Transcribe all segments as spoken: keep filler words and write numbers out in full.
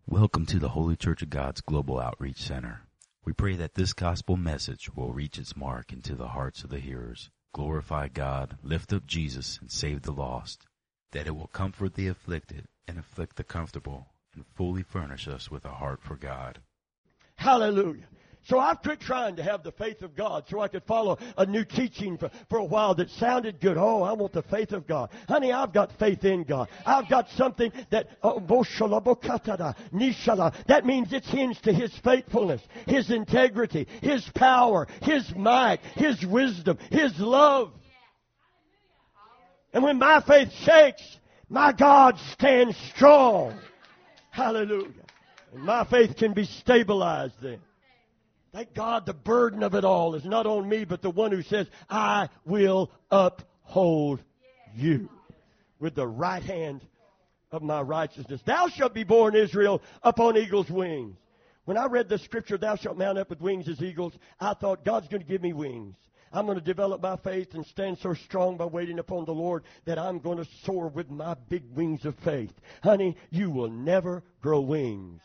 Welcome to the Holy Church of God's Global Outreach Center. We pray that this gospel message will reach its mark into the hearts of the hearers, glorify God, lift up Jesus, and save the lost, that it will comfort the afflicted and afflict the comfortable, and fully furnish us with a heart for God. Hallelujah. So I've quit trying to have the faith of God so I could follow a new teaching for, for a while that sounded good. Oh, I want the faith of God. Honey, I've got faith in God. I've got something that, oh, that means it's hinged to His faithfulness, His integrity, His power, His might, His wisdom, His love. And when my faith shakes, my God stands strong. Hallelujah. And my faith can be stabilized then. Thank God the burden of it all is not on me, but the one who says, I will uphold you with the right hand of my righteousness. Thou shalt be born, Israel, upon eagle's wings. When I read the scripture, thou shalt mount up with wings as eagles, I thought, God's going to give me wings. I'm going to develop my faith and stand so strong by waiting upon the Lord that I'm going to soar with my big wings of faith. Honey, you will never grow wings.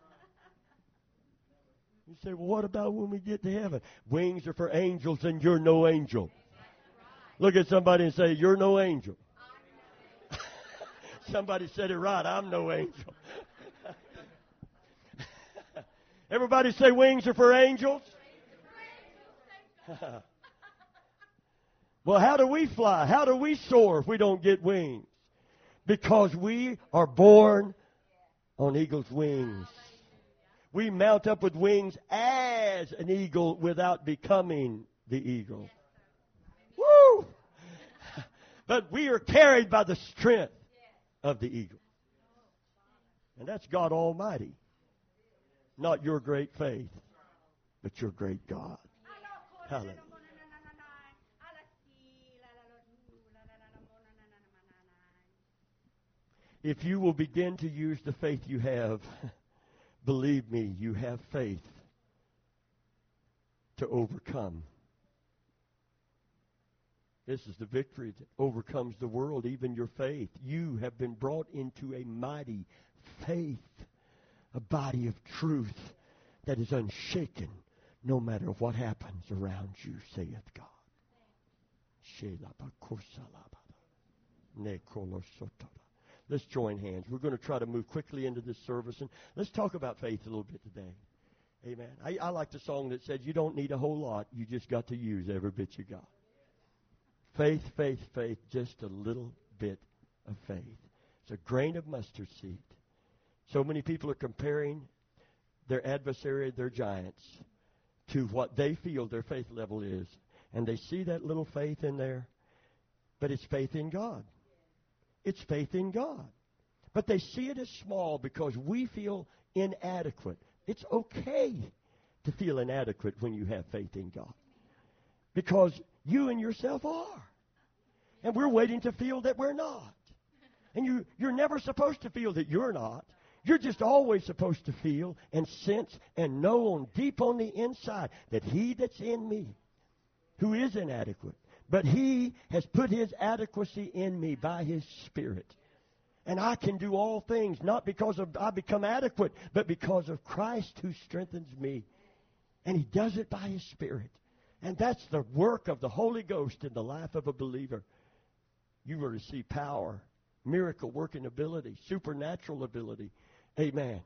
You say, well, what about when we get to heaven? Wings are for angels, and you're no angel. Look at somebody and say, you're no angel. Somebody said it right. I'm no angel. Everybody say wings are for angels. Well, how do we fly? How do we soar if we don't get wings? Because we are born on eagle's wings. We mount up with wings as an eagle without becoming the eagle. Woo! But we are carried by the strength of the eagle. And that's God Almighty. Not your great faith, but your great God. Hallelujah. If you will begin to use the faith you have, believe me, you have faith to overcome. This is the victory that overcomes the world, even your faith. You have been brought into a mighty faith, a body of truth that is unshaken no matter what happens around you, saith God. Let's join hands. We're going to try to move quickly into this service, and let's talk about faith a little bit today. Amen. I, I like the song that said, you don't need a whole lot. You just got to use every bit you got. Faith, faith, faith, just a little bit of faith. It's a grain of mustard seed. So many people are comparing their adversary, their giants, to what they feel their faith level is. And they see that little faith in there, but it's faith in God. It's faith in God. But they see it as small because we feel inadequate. It's okay to feel inadequate when you have faith in God. Because you and yourself are. And we're waiting to feel that we're not. And you, you're never supposed to feel that you're not. You're just always supposed to feel and sense and know on deep on the inside that He that's in me, who is inadequate, but He has put His adequacy in me by His Spirit. And I can do all things, not because of I become adequate, but because of Christ who strengthens me. And He does it by His Spirit. And that's the work of the Holy Ghost in the life of a believer. You will receive power, miracle working ability, supernatural ability. Amen.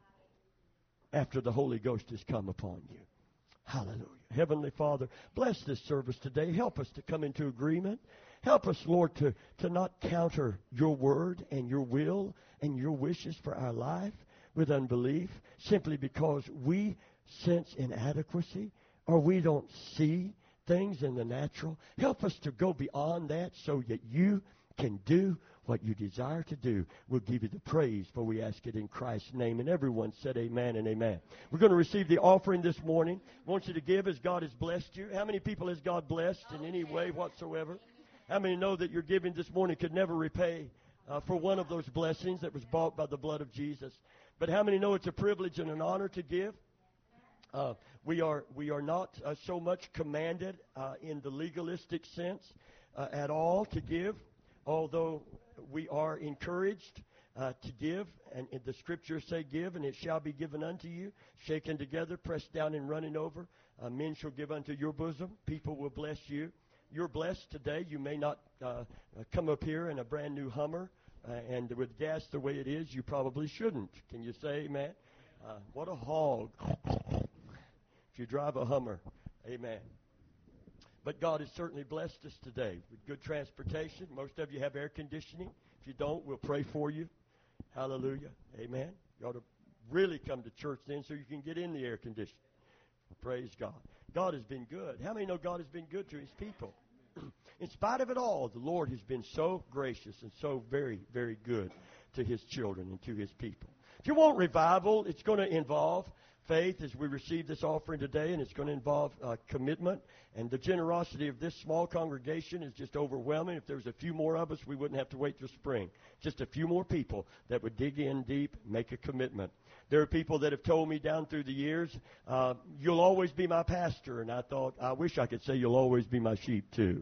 After the Holy Ghost has come upon you. Hallelujah. Heavenly Father, bless this service today. Help us to come into agreement. Help us, Lord, to, to not counter your word and your will and your wishes for our life with unbelief simply because we sense inadequacy or we don't see things in the natural. Help us to go beyond that so that you can do what you desire to do. We'll give you the praise, for we ask it in Christ's name. And everyone said amen and amen. We're going to receive the offering this morning. I want you to give as God has blessed you. How many people has God blessed in any way whatsoever? How many know that your giving this morning could never repay uh, for one of those blessings that was bought by the blood of Jesus? But how many know it's a privilege and an honor to give? Uh, we are we are not uh, so much commanded uh, in the legalistic sense uh, at all to give, although we are encouraged uh, to give. And, and the Scriptures say, give, and it shall be given unto you. Shaken together, pressed down and running over. Uh, men shall give unto your bosom. People will bless you. You're blessed today. You may not uh, come up here in a brand new Hummer. Uh, and with gas the way it is, you probably shouldn't. Can you say amen? Uh, what a hog. If you drive a Hummer, amen. But God has certainly blessed us today with good transportation. Most of you have air conditioning. If you don't, we'll pray for you. Hallelujah. Amen. You ought to really come to church then so you can get in the air conditioning. Praise God. God has been good. How many know God has been good to His people? In spite of it all, the Lord has been so gracious and so very, very good to His children and to His people. If you want revival, it's going to involve faith as we receive this offering today, and it's going to involve uh, commitment. And the generosity of this small congregation is just overwhelming. If there was a few more of us, we wouldn't have to wait till spring. Just a few more people that would dig in deep, make a commitment. There are people that have told me down through the years, uh, you'll always be my pastor. And I thought, I wish I could say you'll always be my sheep too.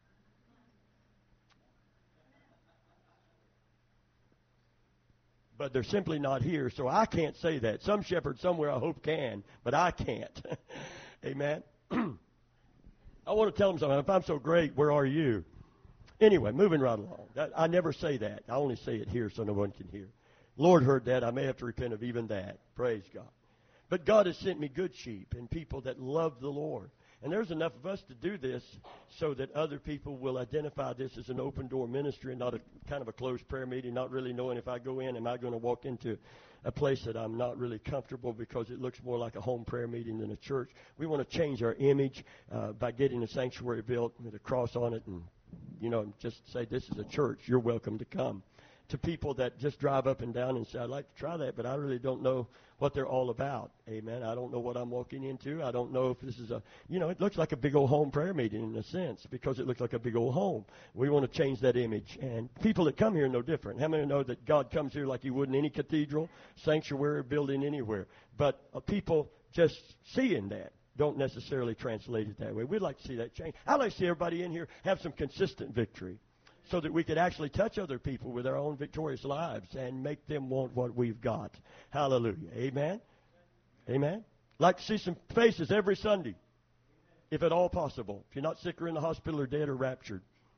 But they're simply not here, so I can't say that. Some shepherd somewhere I hope can, but I can't. Amen. I want to tell them something. If I'm so great, where are you? Anyway, moving right along. That, I never say that. I only say it here so no one can hear. Lord heard that. I may have to repent of even that. Praise God. But God has sent me good sheep and people that love the Lord. And there's enough of us to do this so that other people will identify this as an open door ministry and not a kind of a closed prayer meeting, not really knowing if I go in, am I going to walk into a place that I'm not really comfortable because it looks more like a home prayer meeting than a church. We want to change our image uh, by getting a sanctuary built with a cross on it and, you know, just say this is a church. You're welcome to come. To people that just drive up and down and say, I'd like to try that, but I really don't know what they're all about. Amen. I don't know what I'm walking into. I don't know if this is a, you know, it looks like a big old home prayer meeting in a sense because it looks like a big old home. We want to change that image. And people that come here are no different. How many know that God comes here like He would in any cathedral, sanctuary, building anywhere? But uh, people just seeing that don't necessarily translate it that way. We'd like to see that change. I'd like to see everybody in here have some consistent victory, so that we could actually touch other people with our own victorious lives and make them want what we've got. Hallelujah. Amen? Amen? Like to see some faces every Sunday, if at all possible. If you're not sick or in the hospital or dead or raptured.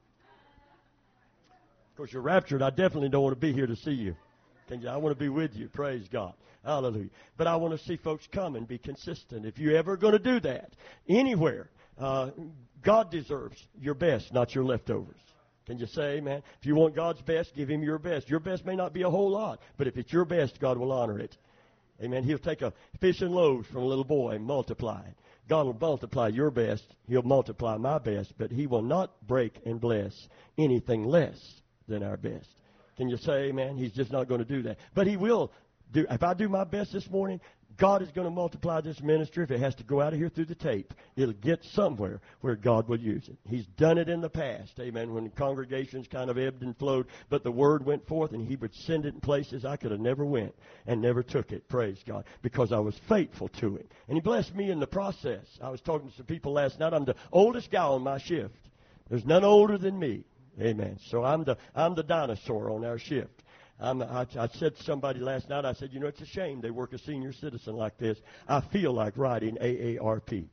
Of course, you're raptured. I definitely don't want to be here to see you. Can you? I want to be with you. Praise God. Hallelujah. But I want to see folks come and be consistent. If you're ever going to do that, anywhere, uh, God deserves your best, not your leftovers. Can you say amen? If you want God's best, give Him your best. Your best may not be a whole lot, but if it's your best, God will honor it. Amen. He'll take a fish and loaves from a little boy and multiply it. God will multiply your best. He'll multiply my best, but He will not break and bless anything less than our best. Can you say amen? He's just not going to do that. But He will do. If I do my best this morning, God is going to multiply this ministry. If it has to go out of here through the tape, it'll get somewhere where God will use it. He's done it in the past, amen, when congregations kind of ebbed and flowed, but the word went forth, and He would send it in places I could have never went and never took it, praise God, because I was faithful to it. And He blessed me in the process. I was talking to some people last night. I'm the oldest guy on my shift. There's none older than me, amen. So I'm the I'm the dinosaur on our shift. I'm, I, I said to somebody last night, I said, you know, it's a shame they work a senior citizen like this. I feel like writing A A R P.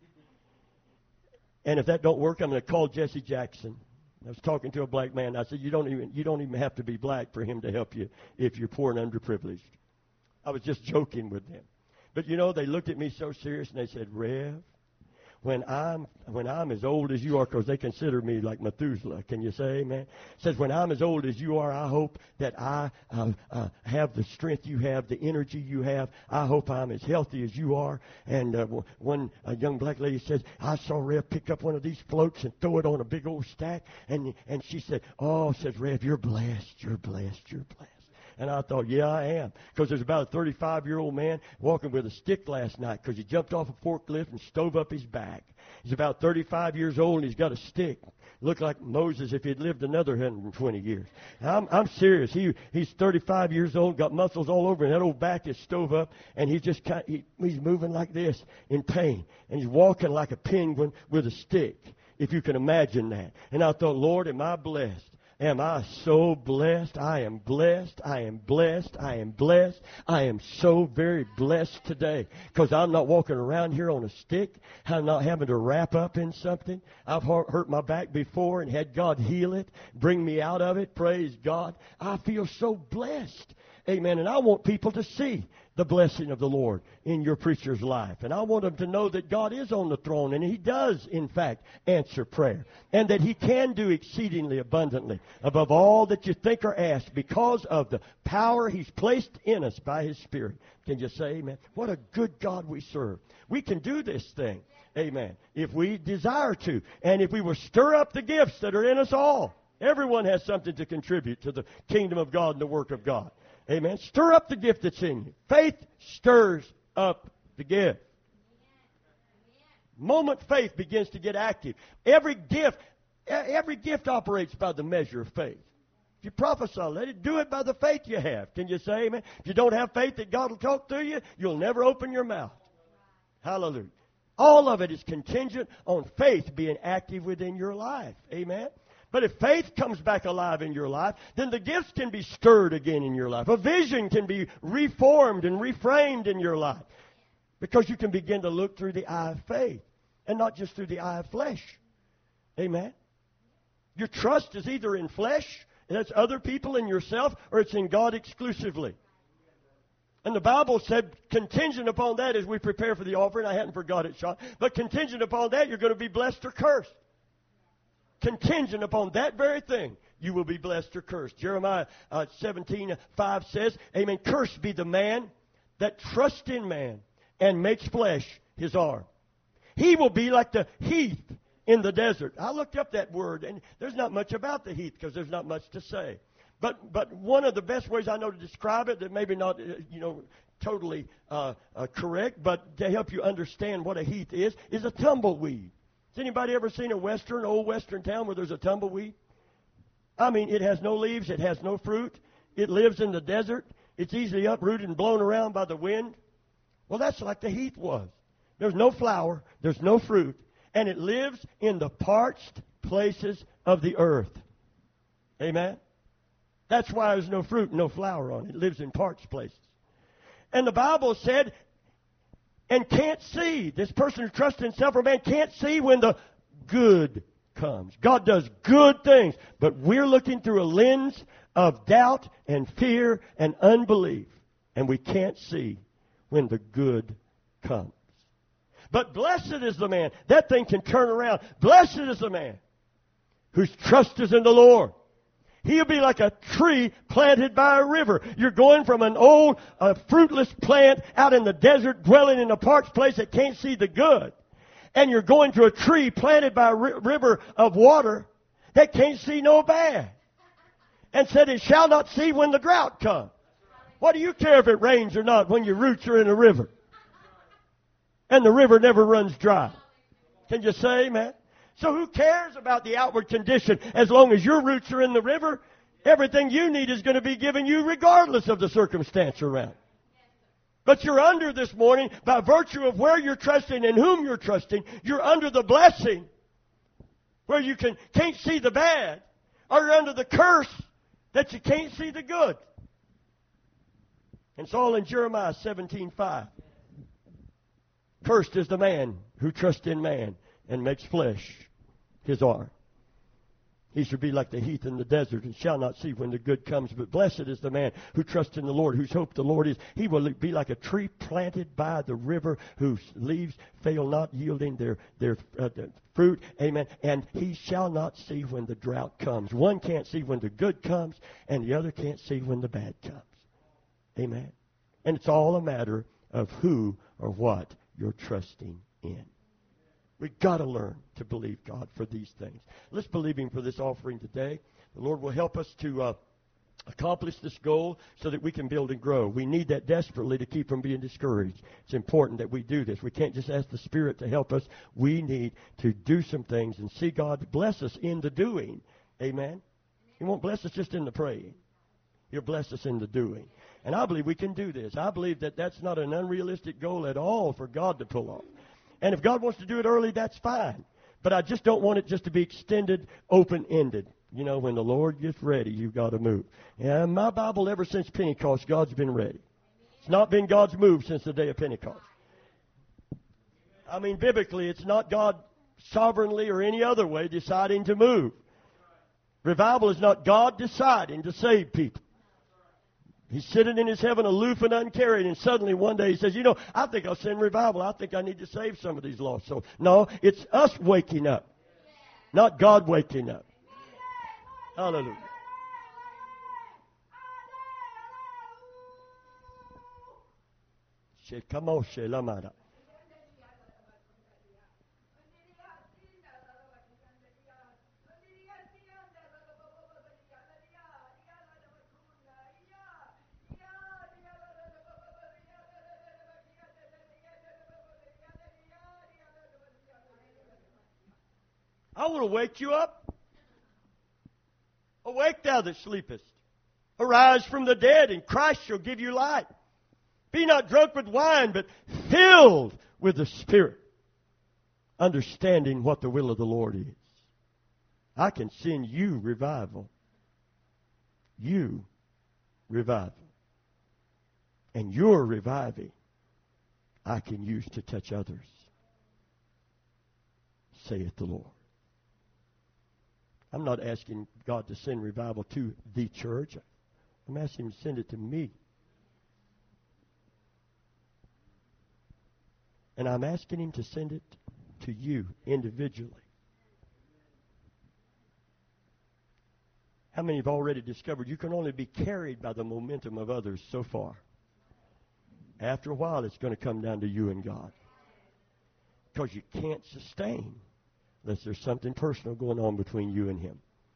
And if that don't work, I'm going to call Jesse Jackson. I was talking to a black man. I said, you don't even you don't even have to be black for him to help you if you're poor and underprivileged. I was just joking with them. But, you know, they looked at me so serious, and they said, Rev, when I'm when I'm as old as you are, because they consider me like Methuselah. Can you say amen? It says, when I'm as old as you are, I hope that I uh, uh, have the strength you have, the energy you have. I hope I'm as healthy as you are. And uh, one a young black lady says, I saw Rev pick up one of these floats and throw it on a big old stack. And, and she said, oh, says Rev, you're blessed, you're blessed, you're blessed. And I thought, yeah, I am. Because there's about a thirty-five-year-old man walking with a stick last night because he jumped off a forklift and stove up his back. He's about thirty-five years old, and he's got a stick. Looked like Moses if he'd lived another one hundred twenty years. I'm, I'm serious. He He's thirty-five years old, got muscles all over, and that old back is stove up, and he's just kind of, he, he's moving like this in pain. And he's walking like a penguin with a stick, if you can imagine that. And I thought, Lord, am I blessed? Am I so blessed? I am blessed. I am blessed. I am blessed. I am so very blessed today because I'm not walking around here on a stick. I'm not having to wrap up in something. I've hurt my back before and had God heal it, bring me out of it. Praise God. I feel so blessed. Amen. And I want people to see the blessing of the Lord in your preacher's life. And I want them to know that God is on the throne and He does, in fact, answer prayer. And that He can do exceedingly abundantly above all that you think or ask because of the power He's placed in us by His Spirit. Can you say amen? What a good God we serve. We can do this thing. Amen. If we desire to. And if we will stir up the gifts that are in us all. Everyone has something to contribute to the kingdom of God and the work of God. Amen. Stir up the gift that's in you. Faith stirs up the gift. Moment faith begins to get active. Every gift, every gift operates by the measure of faith. If you prophesy, let it do it by the faith you have. Can you say amen? If you don't have faith that God will talk through you, you'll never open your mouth. Hallelujah. All of it is contingent on faith being active within your life. Amen. But if faith comes back alive in your life, then the gifts can be stirred again in your life. A vision can be reformed and reframed in your life. Because you can begin to look through the eye of faith and not just through the eye of flesh. Amen. Your trust is either in flesh, and that's other people and yourself, or it's in God exclusively. And the Bible said, contingent upon that as we prepare for the offering, I hadn't forgot it, Sean, but contingent upon that, you're going to be blessed or cursed. Contingent upon that very thing, you will be blessed or cursed. Jeremiah uh, seventeen five says, amen, cursed be the man that trusts in man and makes flesh his arm. He will be like the heath in the desert. I looked up that word, and there's not much about the heath because there's not much to say. But but one of the best ways I know to describe it, that maybe not, uh, you know, totally uh, uh, correct, but to help you understand what a heath is, is a tumbleweed. Has anybody ever seen a western, old western town where there's a tumbleweed? I mean, it has no leaves. It has no fruit. It lives in the desert. It's easily uprooted and blown around by the wind. Well, that's like the heath was. There's no flower. There's no fruit. And it lives in the parched places of the earth. Amen? That's why there's no fruit and no flower on it. It lives in parched places. And the Bible said, and can't see. This person who trusts in self or man can't see when the good comes. God does good things, but we're looking through a lens of doubt and fear and unbelief, and we can't see when the good comes. But blessed is the man. That thing can turn around. Blessed is the man whose trust is in the Lord. He'll be like a tree planted by a river. You're going from an old, uh, fruitless plant out in the desert, dwelling in a parched place that can't see the good. And you're going to a tree planted by a ri- river of water that can't see no bad. And said, it shall not see when the drought comes. What do you care if it rains or not when your roots are in a river? And the river never runs dry. Can you say amen? So who cares about the outward condition as long as your roots are in the river? Everything you need is going to be given you regardless of the circumstance around. But you're under this morning, by virtue of where you're trusting and whom you're trusting, you're under the blessing where you can, can't see the bad, or you're under the curse that you can't see the good. And it's all in Jeremiah seventeen five. Cursed is the man who trusts in man and makes flesh his arm. He shall be like the heath in the desert and shall not see when the good comes. But blessed is the man who trusts in the Lord, whose hope the Lord is. He will be like a tree planted by the river, whose leaves fail not, yielding their, their, uh, their fruit. Amen. And he shall not see when the drought comes. One can't see when the good comes, and the other can't see when the bad comes. Amen. And it's all a matter of who or what you're trusting in. We've got to learn to believe God for these things. Let's believe Him for this offering today. The Lord will help us to uh, accomplish this goal so that we can build and grow. We need that desperately to keep from being discouraged. It's important that we do this. We can't just ask the Spirit to help us. We need to do some things and see God bless us in the doing. Amen? He won't bless us just in the praying. He'll bless us in the doing. And I believe we can do this. I believe that that's not an unrealistic goal at all for God to pull off. And if God wants to do it early, that's fine. But I just don't want it just to be extended, open-ended. You know, when the Lord gets ready, you've got to move. And in my Bible, ever since Pentecost, God's been ready. It's not been God's move since the day of Pentecost. I mean, biblically, it's not God sovereignly or any other way deciding to move. Revival is not God deciding to save people. He's sitting in his heaven aloof and uncarried, and suddenly one day he says, you know, I think I'll send revival. I think I need to save some of these lost souls. No, it's us waking up, not God waking up. Hallelujah. I want to wake you up. Awake thou that sleepest. Arise from the dead, and Christ shall give you light. Be not drunk with wine, but filled with the Spirit, understanding what the will of the Lord is. I can send you revival. You revival. And your reviving I can use to touch others, saith the Lord. I'm not asking God to send revival to the church. I'm asking Him to send it to me. And I'm asking Him to send it to you individually. How many have already discovered you can only be carried by the momentum of others so far? After a while, it's going to come down to you and God. Because you can't sustain unless there's something personal going on between you and Him.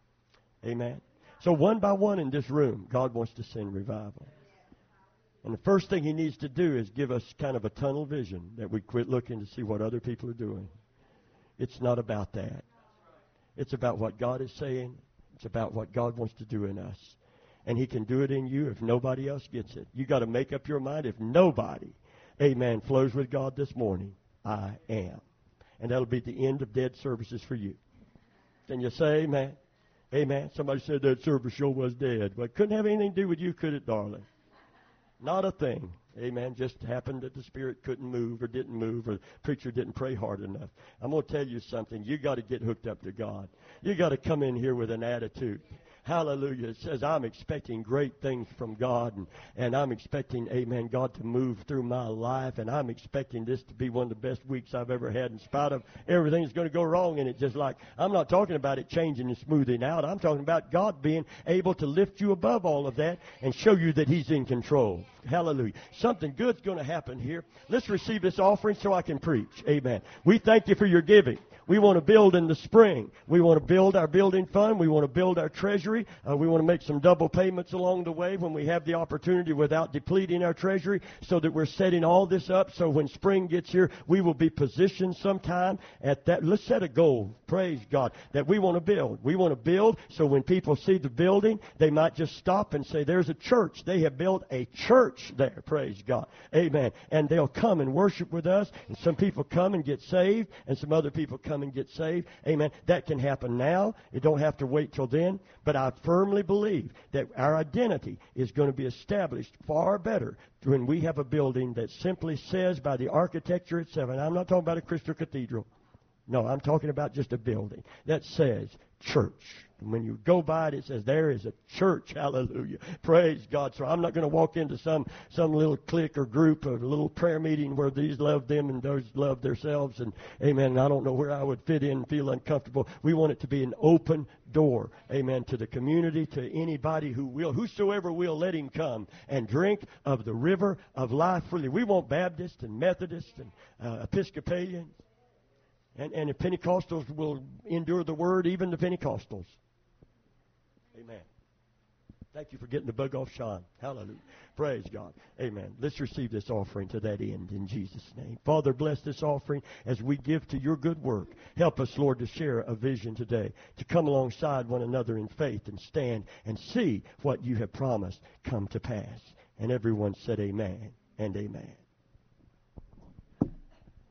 Amen. So one by one in this room, God wants to send revival. And the first thing He needs to do is give us kind of a tunnel vision, that we quit looking to see what other people are doing. It's not about that. It's about what God is saying. It's about what God wants to do in us. And He can do it in you if nobody else gets it. You got to make up your mind, if nobody, amen, flows with God this morning, I am. And that'll be the end of dead services for you. Can you say amen? Amen. Somebody said that service show was dead. Well, it couldn't have anything to do with you, could it, darling? Not a thing. Amen. Just happened that the Spirit couldn't move or didn't move or the preacher didn't pray hard enough. I'm going to tell you something. You got to get hooked up to God. You got to come in here with an attitude. Hallelujah. It says I'm expecting great things from God, and, and I'm expecting, amen, God to move through my life, and I'm expecting this to be one of the best weeks I've ever had in spite of everything that's going to go wrong in it. Just like, I'm not talking about it changing and smoothing out. I'm talking about God being able to lift you above all of that and show you that He's in control. Hallelujah. Something good's going to happen here. Let's receive this offering so I can preach. Amen. We thank you for your giving. We want to build in the spring. We want to build our building fund. We want to build our treasury. Uh, we want to make some double payments along the way when we have the opportunity without depleting our treasury, so that we're setting all this up so when spring gets here, we will be positioned sometime at that. Let's set a goal, praise God, that we want to build. We want to build so when people see the building, they might just stop and say, there's a church. They have built a church there, praise God. Amen. And they'll come and worship with us, and some people come and get saved, and some other people come and get saved. Amen. That can happen now. It don't have to wait till then. But I firmly believe that our identity is going to be established far better when we have a building that simply says by the architecture itself, and I'm not talking about a crystal cathedral. No, I'm talking about just a building that says church. And when you go by it, it says there is a church. Hallelujah. Praise God. So I'm not going to walk into some, some little clique or group or a little prayer meeting where these love them and those love themselves. And amen. And I don't know where I would fit in and feel uncomfortable. We want it to be an open door. Amen. To the community, to anybody who will, whosoever will, let him come and drink of the river of life freely. We want Baptists and Methodists and uh, Episcopalians. And, and the Pentecostals will endure the word, even the Pentecostals. Amen. Thank you for getting the bug off Sean. Hallelujah. Praise God. Amen. Let's receive this offering to that end in Jesus' name. Father, bless this offering as we give to your good work. Help us, Lord, to share a vision today, to come alongside one another in faith and stand and see what you have promised come to pass. And everyone said amen and amen.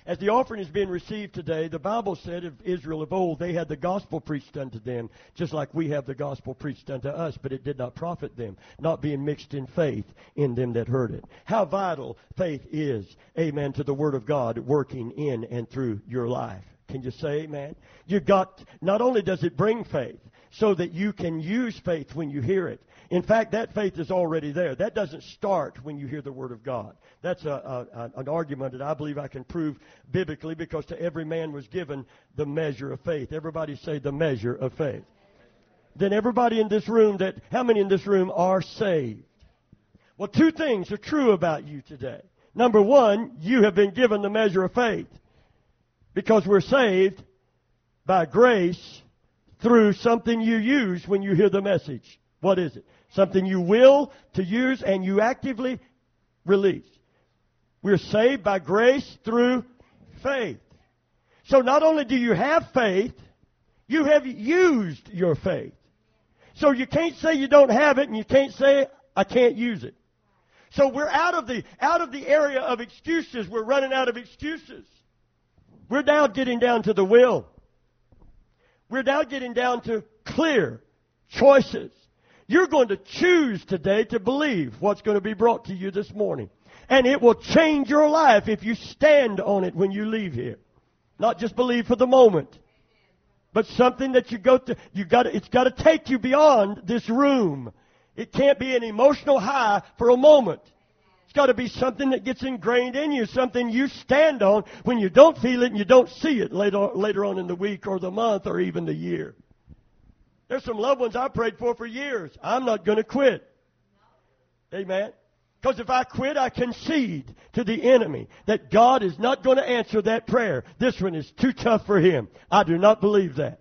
As the offering is being received today, the Bible said of Israel of old, they had the gospel preached unto them, just like we have the gospel preached unto us, but it did not profit them, not being mixed in faith in them that heard it. How vital faith is, amen, to the Word of God working in and through your life. Can you say amen? You got, not only does it bring faith, so that you can use faith when you hear it. In fact, that faith is already there. That doesn't start when you hear the Word of God. That's a, a, an argument that I believe I can prove biblically, because to every man was given the measure of faith. Everybody say the measure of faith. Then everybody in this room, that how many in this room are saved? Well, two things are true about you today. Number one, you have been given the measure of faith, because we're saved by grace through something you use when you hear the message. What is it? Something you will to use and you actively release. We're saved by grace through faith. So not only do you have faith, you have used your faith. So you can't say you don't have it, and you can't say, I can't use it. So we're out of the out of the area of excuses. We're running out of excuses. We're now getting down to the will. We're now getting down to clear choices. You're going to choose today to believe what's going to be brought to you this morning. And it will change your life if you stand on it when you leave here. Not just believe for the moment, but something that you go to, you got to, it's got to take you beyond this room. It can't be an emotional high for a moment. It's got to be something that gets ingrained in you, something you stand on when you don't feel it and you don't see it later, later on in the week or the month or even the year. There's some loved ones I prayed for for years. I'm not going to quit. Amen. Because if I quit, I concede to the enemy that God is not going to answer that prayer. This one is too tough for Him. I do not believe that.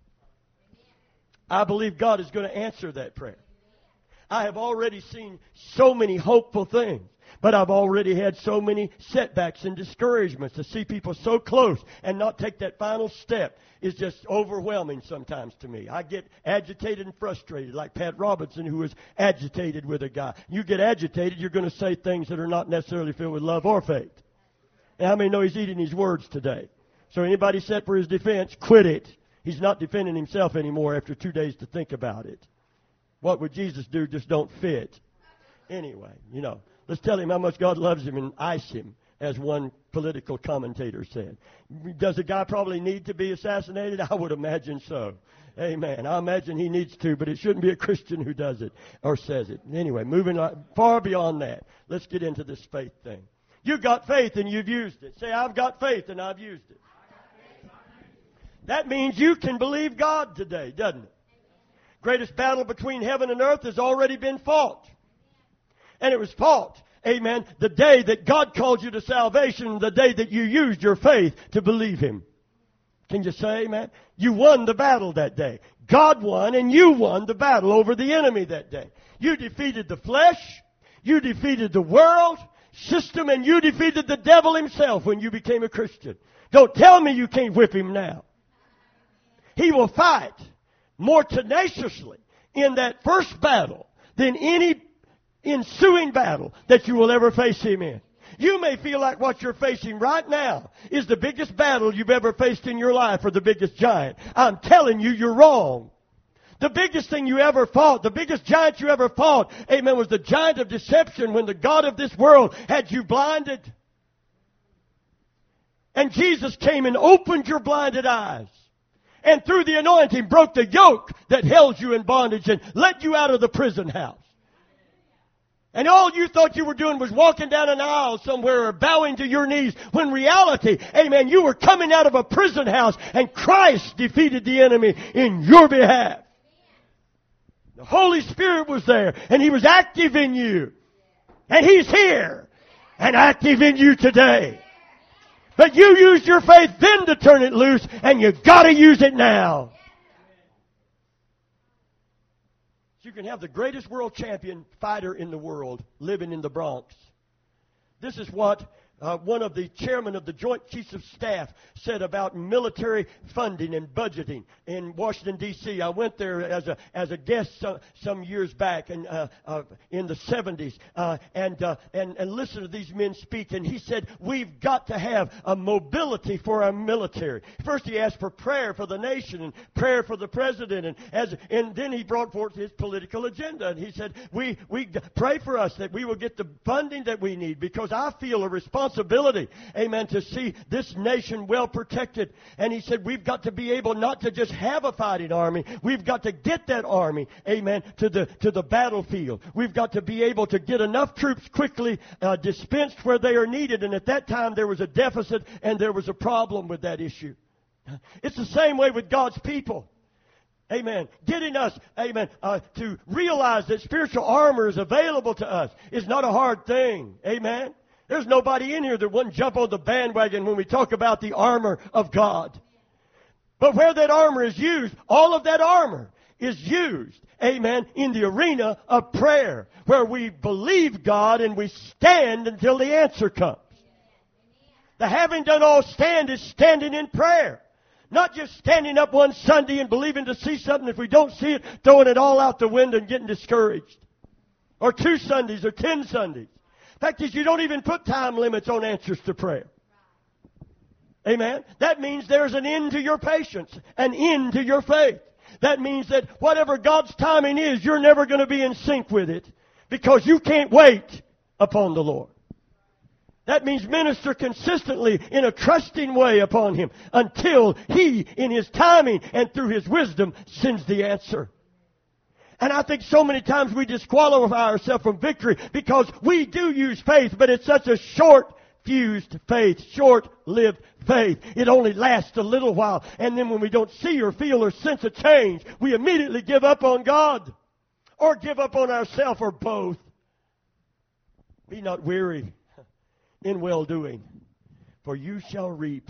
I believe God is going to answer that prayer. I have already seen so many hopeful things, but I've already had so many setbacks and discouragements. To see people so close and not take that final step is just overwhelming sometimes to me. I get agitated and frustrated, like Pat Robertson, who was agitated with a guy. You get agitated, you're going to say things that are not necessarily filled with love or faith. And how many know he's eating his words today? So anybody set for his defense, quit it. He's not defending himself anymore after two days to think about it. What would Jesus do? Just don't fit. Anyway, you know, let's tell him how much God loves him and ice him, as one political commentator said. Does a guy probably need to be assassinated? I would imagine so. Amen. I imagine he needs to, but it shouldn't be a Christian who does it or says it. Anyway, moving on, far beyond that, let's get into this faith thing. You've got faith and you've used it. Say, I've got faith and I've used it. That means you can believe God today, doesn't it? Greatest battle between heaven and earth has already been fought. And it was fought, amen, the day that God called you to salvation, the day that you used your faith to believe Him. Can you say amen? You won the battle that day. God won and you won the battle over the enemy that day. You defeated the flesh. You defeated the world system, and you defeated the devil himself when you became a Christian. Don't tell me you can't whip him now. He will fight more tenaciously in that first battle than any ensuing battle that you will ever face him in. You may feel like what you're facing right now is the biggest battle you've ever faced in your life, or the biggest giant. I'm telling you, you're wrong. The biggest thing you ever fought, the biggest giant you ever fought, amen, was the giant of deception, when the god of this world had you blinded. And Jesus came and opened your blinded eyes. And through the anointing broke the yoke that held you in bondage and let you out of the prison house. And all you thought you were doing was walking down an aisle somewhere or bowing to your knees, when reality, amen, you were coming out of a prison house and Christ defeated the enemy in your behalf. The Holy Spirit was there and He was active in you. And He's here and active in you today. But you used your faith then to turn it loose, and you've got to use it now. You can have the greatest world champion fighter in the world living in the Bronx. This is what uh, one of the chairmen of the Joint Chiefs of Staff said about military funding and budgeting in Washington, D C I went there as a as a guest some, some years back and uh, uh, in the seventies uh, and, uh, and and listened to these men speak. And he said, we've got to have a mobility for our military. First he asked for prayer for the nation and prayer for the president. And, as, and then he brought forth his political agenda. And he said, we, we pray for us that we will get the funding that we need, because I feel a responsibility, amen, to see this nation well protected. And he said, we've got to be able not to just have a fighting army. We've got to get that army, amen, to the to the battlefield. We've got to be able to get enough troops quickly uh, dispensed where they are needed. And at that time there was a deficit and there was a problem with that issue. It's the same way with God's people. Amen. Getting us, amen, uh, to realize that spiritual armor is available to us is not a hard thing. Amen. There's nobody in here that wouldn't jump on the bandwagon when we talk about the armor of God. But where that armor is used, all of that armor is used, amen, in the arena of prayer, where we believe God and we stand until the answer comes. The having done all stand is standing in prayer. Not just standing up one Sunday and believing to see something. If we don't see it, throwing it all out the window and getting discouraged. Or two Sundays or ten Sundays. The fact is, you don't even put time limits on answers to prayer. Amen? That means there's an end to your patience, an end to your faith. That means that whatever God's timing is, you're never going to be in sync with it, because you can't wait upon the Lord. That means minister consistently in a trusting way upon Him until He, in His timing and through His wisdom, sends the answer. And I think so many times we disqualify ourselves from victory because we do use faith, but it's such a short-fused faith, short-lived faith. It only lasts a little while. And then when we don't see or feel or sense a change, we immediately give up on God or give up on ourselves, or both. Be not weary in well-doing, for you shall reap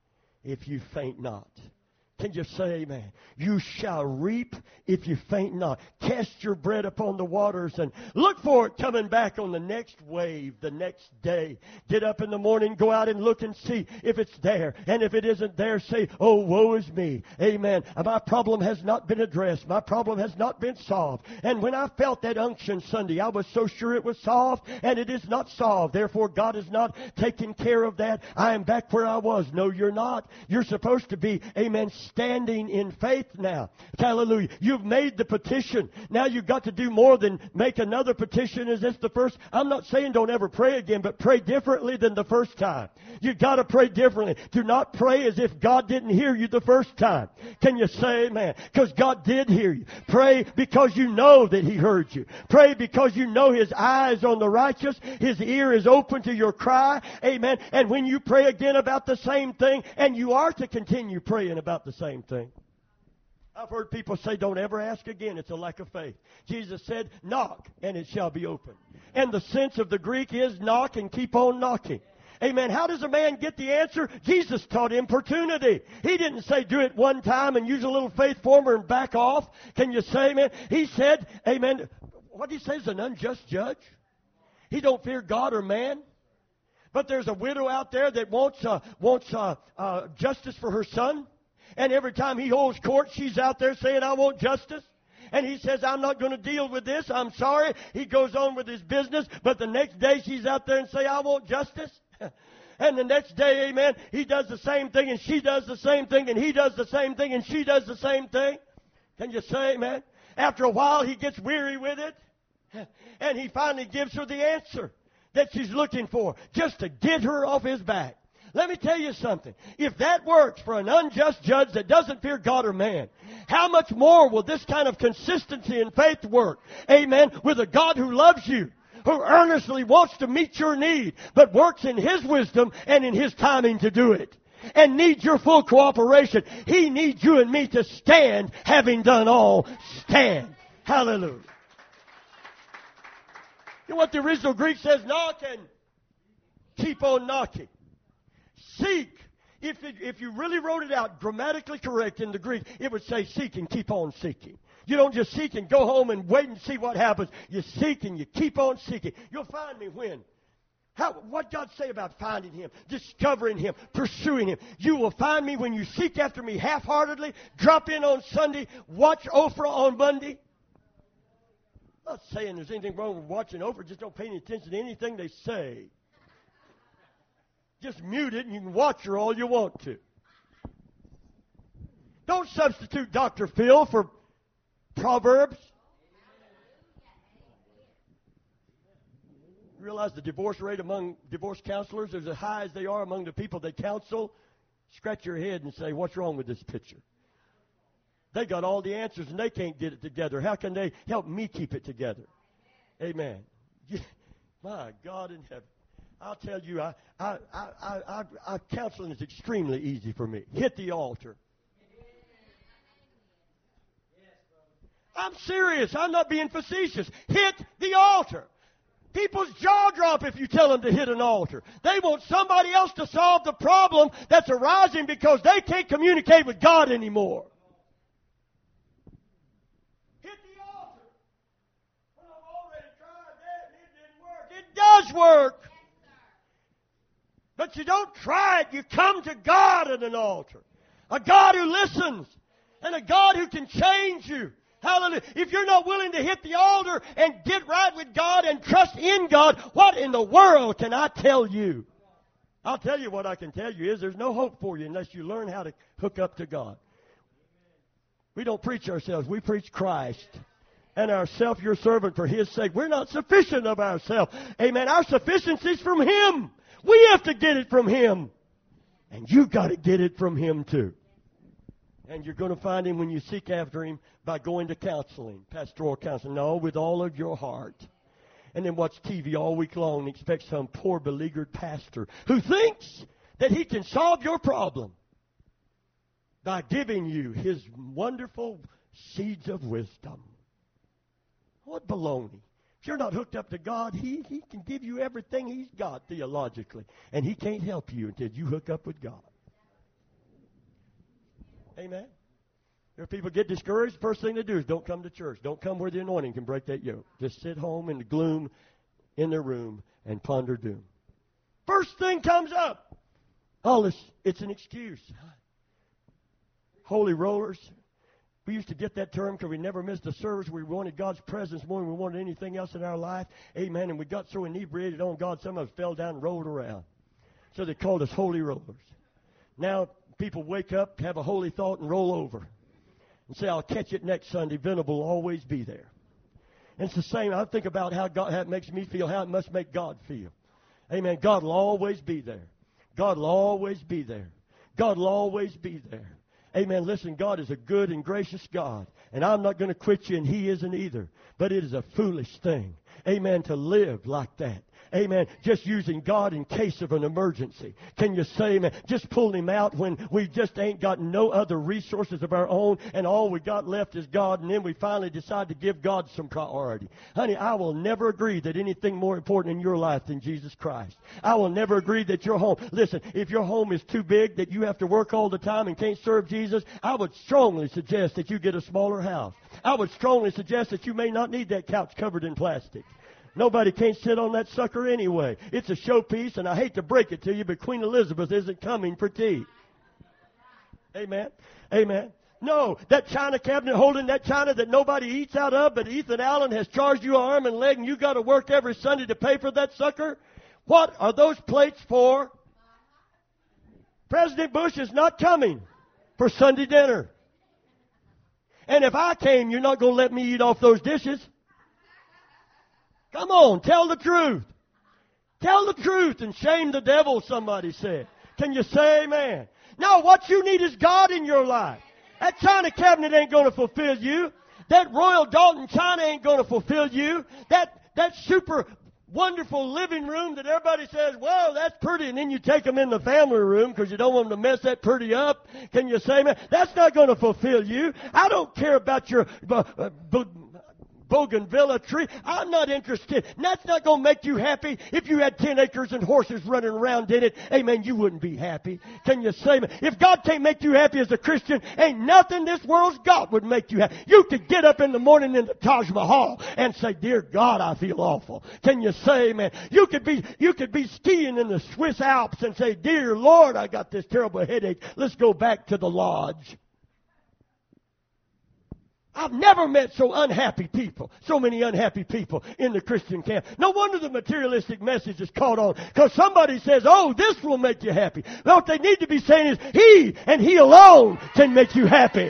if you faint not. Can you say amen? You shall reap if you faint not. Cast your bread upon the waters and look for it coming back on the next wave, the next day. Get up in the morning, go out and look and see if it's there. And if it isn't there, say, oh, woe is me. Amen. My problem has not been addressed. My problem has not been solved. And when I felt that unction Sunday, I was so sure it was solved, and it is not solved. Therefore, God has not taken care of that. I am back where I was. No, you're not. You're supposed to be, amen, standing in faith now. Hallelujah. You've made the petition. Now you've got to do more than make another petition. Is this the first? I'm not saying don't ever pray again, but pray differently than the first time. You've got to pray differently. Do not pray as if God didn't hear you the first time. Can you say amen? Because God did hear you. Pray because you know that He heard you. Pray because you know His eye is on the righteous. His ear is open to your cry. Amen. And when you pray again about the same thing, and you are to continue praying about the same thing. I've heard people say, don't ever ask again. It's a lack of faith. Jesus said, knock, and it shall be opened. And the sense of the Greek is knock and keep on knocking. Amen. How does a man get the answer? Jesus taught importunity. He didn't say do it one time and use a little faith former and back off. Can you say amen? He said, amen, what did he say is an unjust judge? He don't fear God or man. But there's a widow out there that wants, uh, wants uh, uh, justice for her son. And every time he holds court, she's out there saying, I want justice. And he says, I'm not going to deal with this. I'm sorry. He goes on with his business. But the next day, she's out there and say, I want justice. And the next day, amen, he does the same thing, and she does the same thing, and he does the same thing, and she does the same thing. Can you say amen? After a while, he gets weary with it. And he finally gives her the answer that she's looking for, just to get her off his back. Let me tell you something. If that works for an unjust judge that doesn't fear God or man, how much more will this kind of consistency in faith work? Amen. With a God who loves you, who earnestly wants to meet your need, but works in His wisdom and in His timing to do it. And needs your full cooperation. He needs you and me to stand, having done all, stand. Hallelujah. You know what the original Greek says? Knock and keep on knocking. Seek. If, it, if you really wrote it out grammatically correct in the Greek, it would say seek and keep on seeking. You don't just seek and go home and wait and see what happens. You seek and you keep on seeking. You'll find me when? How, what God say about finding Him, discovering Him, pursuing Him? You will find me when you seek after me half-heartedly, drop in on Sunday, watch Oprah on Monday. I'm not saying there's anything wrong with watching Oprah, just don't pay any attention to anything they say. Just mute it and you can watch her all you want to. Don't substitute Doctor Phil for Proverbs. Realize the divorce rate among divorce counselors is as high as they are among the people they counsel. Scratch your head and say, what's wrong with this picture? They got all the answers and they can't get it together. How can they help me keep it together? Amen. My God in heaven. I'll tell you, I, I, I, I, I, I, counseling is extremely easy for me. Hit the altar. I'm serious. I'm not being facetious. Hit the altar. People's jaw drop if you tell them to hit an altar. They want somebody else to solve the problem that's arising because they can't communicate with God anymore. Hit the altar. Well, I've already tried that and it didn't work. It does work. Yes, but you don't try it. You come to God at an altar. A God who listens. And a God who can change you. Hallelujah. If you're not willing to hit the altar and get right with God and trust in God, what in the world can I tell you? I'll tell you what I can tell you is there's no hope for you unless you learn how to hook up to God. We don't preach ourselves. We preach Christ. And ourself, your servant, for His sake. We're not sufficient of ourselves. Amen. Our sufficiency is from Him. We have to get it from Him. And you've got to get it from Him too. And you're going to find Him when you seek after Him by going to counseling, pastoral counseling. No, with all of your heart. And then watch T V all week long and expect some poor beleaguered pastor who thinks that he can solve your problem by giving you his wonderful seeds of wisdom. What baloney. If you're not hooked up to God, he, he can give you everything He's got theologically. And He can't help you until you hook up with God. Amen. If people get discouraged, first thing they do is don't come to church. Don't come where the anointing can break that yoke. Just sit home in the gloom in their room and ponder doom. First thing comes up. Oh, it's, it's an excuse. Holy rollers. We used to get that term because we never missed a service. We wanted God's presence more than we wanted anything else in our life. Amen. And we got so inebriated on God, some of us fell down and rolled around. So they called us holy rollers. Now, people wake up, have a holy thought, and roll over. And say, I'll catch it next Sunday. Venable will always be there. And it's the same. I think about how, God, how it makes me feel, how it must make God feel. Amen. God will always be there. God will always be there. God will always be there. Amen. Listen, God is a good and gracious God. And I'm not going to quit you, and He isn't either. But it is a foolish thing. Amen. To live like that. Amen. Just using God in case of an emergency. Can you say, amen? Just pulling Him out when we just ain't got no other resources of our own and all we got left is God, and then we finally decide to give God some priority. Honey, I will never agree that anything more important in your life than Jesus Christ. I will never agree that your home, listen, if your home is too big that you have to work all the time and can't serve Jesus, I would strongly suggest that you get a smaller house. I would strongly suggest that you may not need that couch covered in plastic. Nobody can't sit on that sucker anyway. It's a showpiece, and I hate to break it to you, but Queen Elizabeth isn't coming for tea. Amen. Amen. No, that china cabinet holding that china that nobody eats out of, but Ethan Allen has charged you arm and leg, and you got to work every Sunday to pay for that sucker. What are those plates for? President Bush is not coming for Sunday dinner. And if I came, you're not going to let me eat off those dishes. Come on, tell the truth. Tell the truth and shame the devil, somebody said. Can you say amen? Now, what you need is God in your life. That china cabinet ain't going to fulfill you. That Royal Dalton china ain't going to fulfill you. That, that super wonderful living room that everybody says, well, that's pretty, and then you take them in the family room because you don't want them to mess that pretty up. Can you say amen? That's not going to fulfill you. I don't care about your... Uh, uh, bougainvillea tree. I'm not interested. And that's not going to make you happy. If you had ten acres and horses running around in it, amen, you wouldn't be happy. Can you say, if God can't make you happy as a Christian, ain't nothing this world's got would make you happy. You could get up in the morning in the Taj Mahal and say, dear God, I feel awful. Can you say, man? You could be, you could be skiing in the Swiss Alps and say, dear Lord, I got this terrible headache. Let's go back to the lodge. I've never met so unhappy people, so many unhappy people in the Christian camp. No wonder the materialistic message is caught on, because somebody says, oh, this will make you happy. Well, what they need to be saying is, He and He alone can make you happy.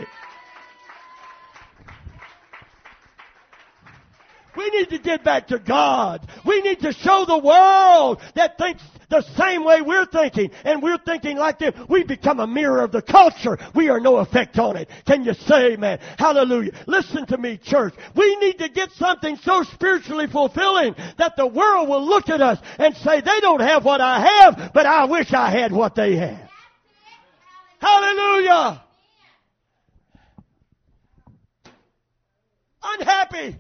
We need to get back to God. We need to show the world that thinks the same way we're thinking, and we're thinking like them. We become a mirror of the culture. We are no effect on it. Can you say amen? Hallelujah. Listen to me, church. We need to get something so spiritually fulfilling that the world will look at us and say, they don't have what I have, but I wish I had what they have. Hallelujah. Unhappy.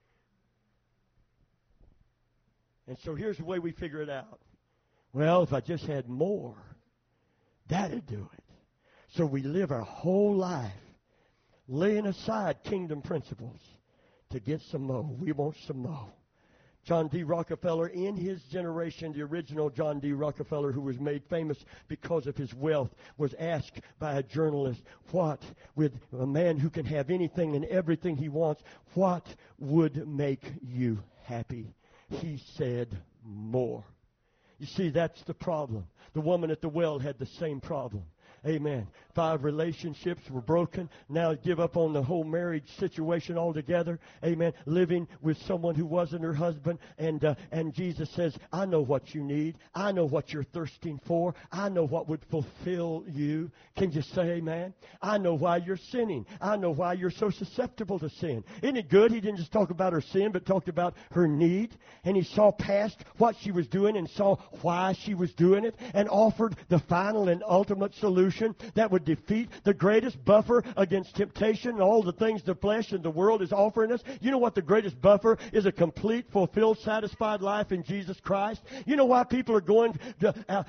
And so here's the way we figure it out. Well, if I just had more, that'd do it. So we live our whole life laying aside kingdom principles to get some more. We want some more. John D. Rockefeller, in his generation, the original John D. Rockefeller, who was made famous because of his wealth, was asked by a journalist, what, with a man who can have anything and everything he wants, what would make you happy? He said, more. You see, that's the problem. The woman at the well had the same problem. Amen. Five relationships were broken. Now give up on the whole marriage situation altogether. Amen. Living with someone who wasn't her husband. And uh, and Jesus says, I know what you need. I know what you're thirsting for. I know what would fulfill you. Can you say amen? I know why you're sinning. I know why you're so susceptible to sin. Isn't it good? He didn't just talk about her sin, but talked about her need. And he saw past what she was doing and saw why she was doing it and offered the final and ultimate solution that would defeat the greatest buffer against temptation and all the things the flesh and the world is offering us. You know what the greatest buffer is? A complete, fulfilled, satisfied life in Jesus Christ. You know why people are going to uh,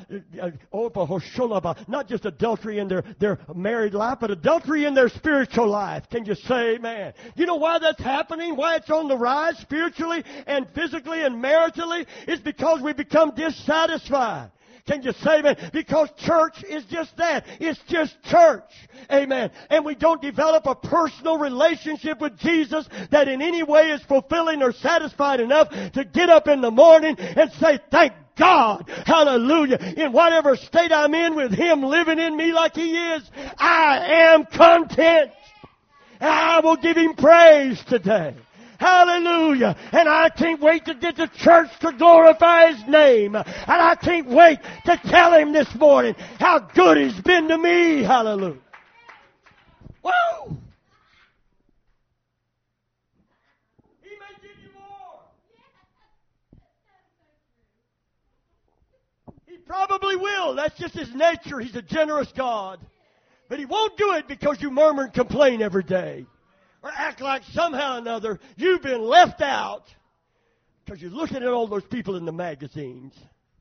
uh, not just adultery in their, their married life, but adultery in their spiritual life. Can you say amen? You know why that's happening? Why it's on the rise spiritually and physically and maritally? It's because we become dissatisfied. Can you say amen? Because church is just that. It's just church. Amen. And we don't develop a personal relationship with Jesus that in any way is fulfilling or satisfied enough to get up in the morning and say, thank God, hallelujah, in whatever state I'm in with Him living in me like He is, I am content. And I will give Him praise today. Hallelujah. And I can't wait to get to church to glorify His name. And I can't wait to tell Him this morning how good He's been to me. Hallelujah. Woo! He may give you more. He probably will. That's just His nature. He's a generous God. But He won't do it because you murmur and complain every day. Or act like somehow or another you've been left out because you're looking at all those people in the magazines.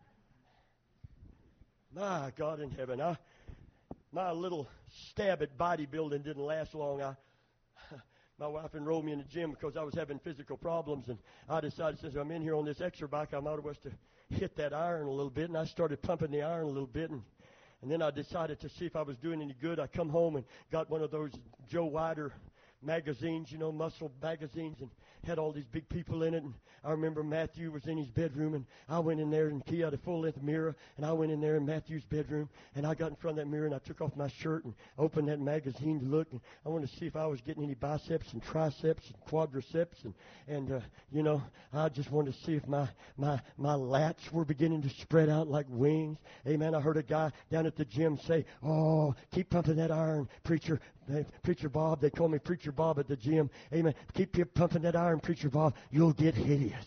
My God in heaven, I, my little stab at bodybuilding didn't last long. I, my wife enrolled me in the gym because I was having physical problems, and I decided since I'm in here on this extra bike, I might as well to hit that iron a little bit, and I started pumping the iron a little bit, and and then I decided to see if I was doing any good. I come home and got one of those Joe Weider magazines, you know, muscle magazines, and had all these big people in it. And I remember Matthew was in his bedroom, and I went in there, and he had a full-length mirror, and I went in there in Matthew's bedroom, and I got in front of that mirror, and I took off my shirt and opened that magazine to look, and I wanted to see if I was getting any biceps and triceps and quadriceps, and, and uh, you know, I just wanted to see if my, my, my lats were beginning to spread out like wings. Amen. I heard a guy down at the gym say, oh, keep pumping that iron, preacher. Hey, Preacher Bob, they call me Preacher Bob at the gym. Amen. Keep, keep pumping that iron, Preacher Bob. You'll get hideous.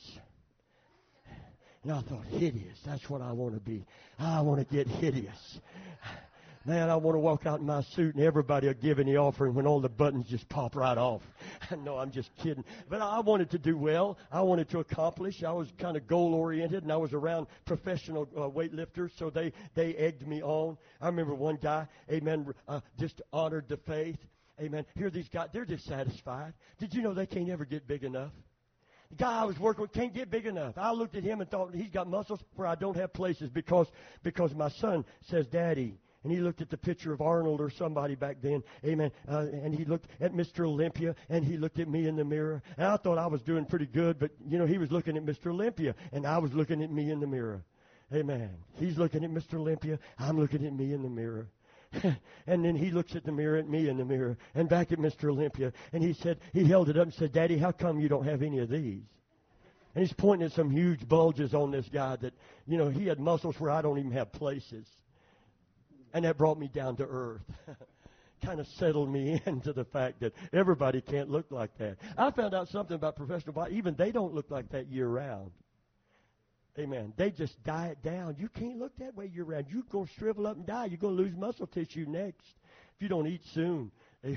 And I thought, hideous, that's what I want to be. I want to get hideous. Man, I want to walk out in my suit and everybody will give any offering when all the buttons just pop right off. No, I'm just kidding. But I wanted to do well. I wanted to accomplish. I was kind of goal-oriented, and I was around professional uh, weightlifters, so they, they egged me on. I remember one guy, amen, uh, just honored the faith. Amen. Here these guys, they're dissatisfied. Did you know they can't ever get big enough? The guy I was working with can't get big enough. I looked at him and thought, he's got muscles where I don't have places because because my son says, Daddy. And he looked at the picture of Arnold or somebody back then, amen, uh, and he looked at Mister Olympia, and he looked at me in the mirror. And I thought I was doing pretty good, but, you know, he was looking at Mister Olympia, and I was looking at me in the mirror. Amen. He's looking at Mister Olympia. I'm looking at me in the mirror. And then he looks at the mirror, at me in the mirror, and back at Mister Olympia. And he said, he held it up and said, Daddy, how come you don't have any of these? And he's pointing at some huge bulges on this guy that, you know, he had muscles where I don't even have places. And that brought me down to earth. Kind of settled me into the fact that everybody can't look like that. I found out something about professional body. Even they don't look like that year-round. Amen. They just diet down. You can't look that way year-round. You're going to shrivel up and die. You're going to lose muscle tissue next if you don't eat soon. Amen.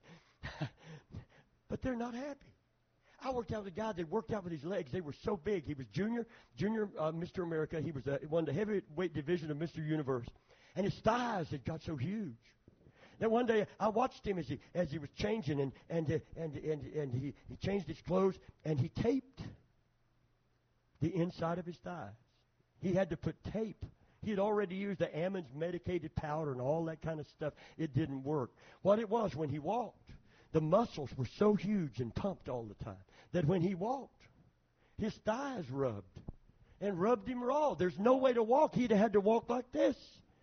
But they're not happy. I worked out with a guy that worked out with his legs. They were so big. He was junior, junior uh, Mister America. He was uh, won the heavyweight division of Mister Universe. And his thighs had got so huge. Then one day I watched him as he as he was changing, and and uh, and and and he, he changed his clothes, and he taped the inside of his thighs. He had to put tape. He had already used the Ammons medicated powder and all that kind of stuff. It didn't work. What it was, when he walked, the muscles were so huge and pumped all the time that when he walked, his thighs rubbed and rubbed him raw. There's no way to walk. He'd have had to walk like this.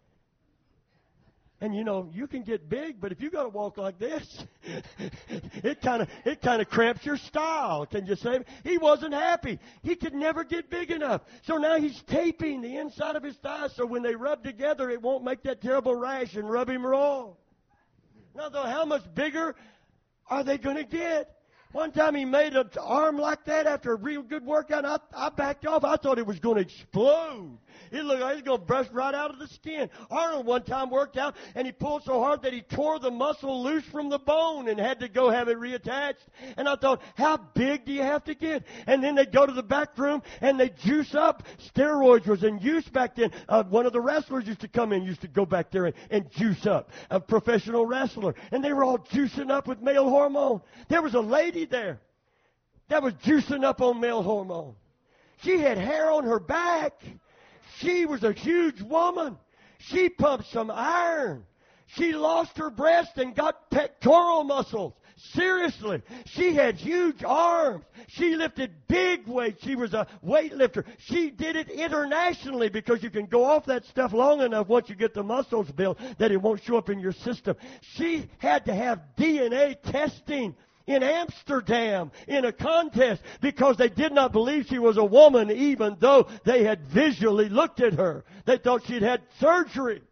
And, you know, you can get big, but if you got to walk like this, it kind of it kind of cramps your style. Can you say? He wasn't happy. He could never get big enough. So now he's taping the inside of his thighs so when they rub together, it won't make that terrible rash and rub him raw. Now, though, how much bigger are they going to get? One time he made an arm like that after a real good workout, and I, I backed off. I thought it was going to explode. It looked like it was going to burst right out of the skin. Arnold one time worked out, and he pulled so hard that he tore the muscle loose from the bone and had to go have it reattached. And I thought, how big do you have to get? And then they'd go to the back room, and they'd juice up. Steroids was in use back then. Uh, one of the wrestlers used to come in, used to go back there and, and juice up. A professional wrestler. And they were all juicing up with male hormone. There was a lady there that was juicing up on male hormone. She had hair on her back. She was a huge woman. She pumped some iron. She lost her breast and got pectoral muscles. Seriously. She had huge arms. She lifted big weights. She was a weightlifter. She did it internationally because you can go off that stuff long enough once you get the muscles built that it won't show up in your system. She had to have D N A testing in Amsterdam in a contest because they did not believe she was a woman even though they had visually looked at her. They thought she'd had surgery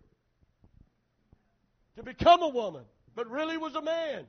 to become a woman, but really was a man.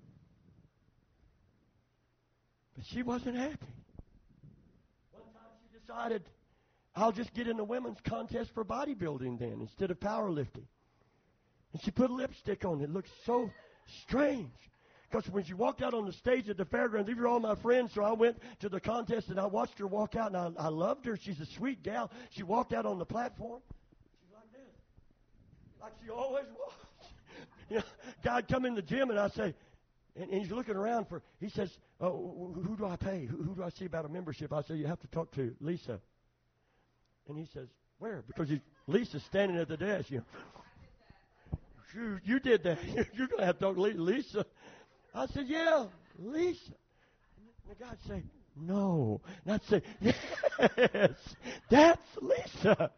But she wasn't happy. One time she decided, I'll just get in a women's contest for bodybuilding then instead of powerlifting. And she put lipstick on. It looked so strange. Because when she walked out on the stage at the fairgrounds, these were all my friends, so I went to the contest and I watched her walk out, and I, I loved her. She's a sweet gal. She walked out on the platform. She's like this, like she always was. You know, Guy'd come in the gym, and I say, and, and he's looking around for, he says, oh, who do I pay? Who, who do I see about a membership? I say, you have to talk to Lisa. And he says, where? Because he's, Lisa's standing at the desk. You know, you, you did that. You're going to have to talk to Lisa. I said, yeah, Lisa. And the guy'd say, no. And I'd say, yes, that's Lisa.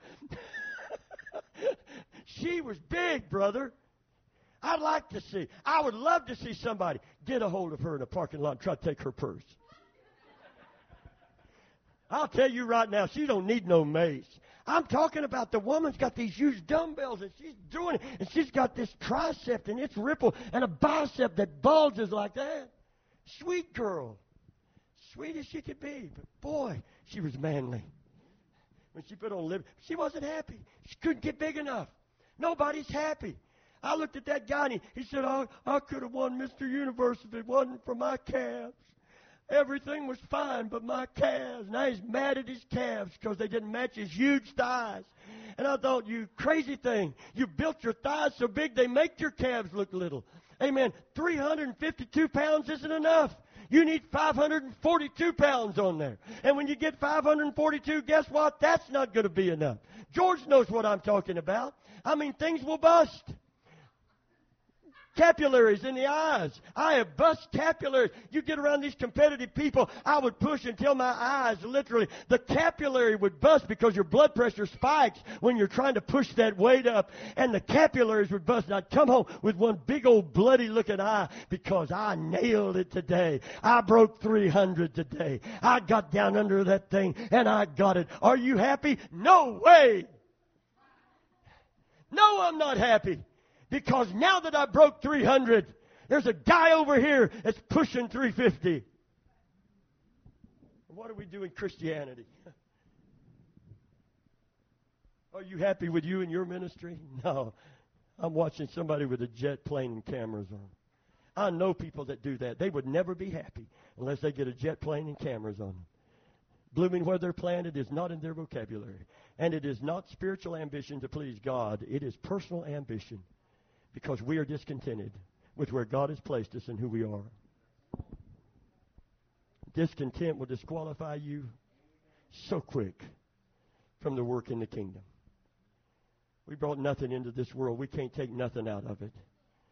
She was big, brother. I'd like to see, I would love to see somebody get a hold of her in a parking lot and try to take her purse. I'll tell you right now, she don't need no mace. I'm talking about the woman's got these huge dumbbells, and she's doing it, and she's got this tricep, and it's rippled, and a bicep that bulges like that. Sweet girl. Sweet as she could be. But, boy, she was manly. When she put on lip, she wasn't happy. She couldn't get big enough. Nobody's happy. I looked at that guy, and he, he said, I, I could have won Mister Universe if it wasn't for my calves. Everything was fine but my calves. Now he's mad at his calves because they didn't match his huge thighs. And I thought, you crazy thing. You built your thighs so big they make your calves look little. Amen. three hundred fifty-two pounds isn't enough. You need five hundred forty-two pounds on there. And when you get five hundred forty-two, guess what? That's not going to be enough. George knows what I'm talking about. I mean, things will bust. Capillaries in the eyes. I have bust capillaries. You get around these competitive people, I would push until my eyes, literally, the capillary would bust because your blood pressure spikes when you're trying to push that weight up. And the capillaries would bust. And I'd come home with one big old bloody looking eye because I nailed it today. I broke three hundred today. I got down under that thing and I got it. Are you happy? No way. No, I'm not happy. Because now that I broke three hundred, there's a guy over here that's pushing three fifty. What do we do in Christianity? Are you happy with you and your ministry? No. I'm watching somebody with a jet plane and cameras on. I know people that do that. They would never be happy unless they get a jet plane and cameras on them. Blooming where they're planted is not in their vocabulary. And it is not spiritual ambition to please God. It is personal ambition. Because we are discontented with where God has placed us and who we are. Discontent will disqualify you so quick from the work in the kingdom. We brought nothing into this world. We can't take nothing out of it.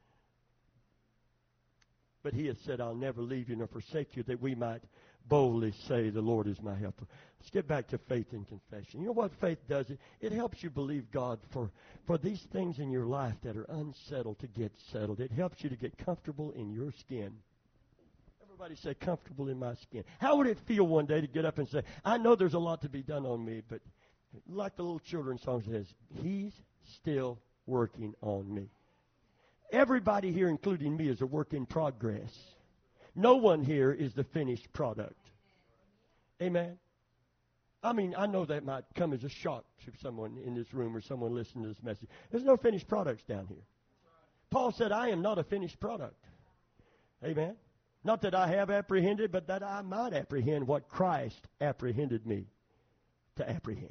But he has said, I'll never leave you nor forsake you, that we might boldly say, the Lord is my helper. Let's get back to faith and confession. You know what faith does? It, it helps you believe God for, for these things in your life that are unsettled to get settled. It helps you to get comfortable in your skin. Everybody say, comfortable in my skin. How would it feel one day to get up and say, I know there's a lot to be done on me, but like the little children's song says, he's still working on me. Everybody here, including me, is a work in progress. No one here is the finished product. Amen? I mean, I know that might come as a shock to someone in this room or someone listening to this message. There's no finished products down here. Paul said, I am not a finished product. Amen? Not that I have apprehended, but that I might apprehend what Christ apprehended me to apprehend.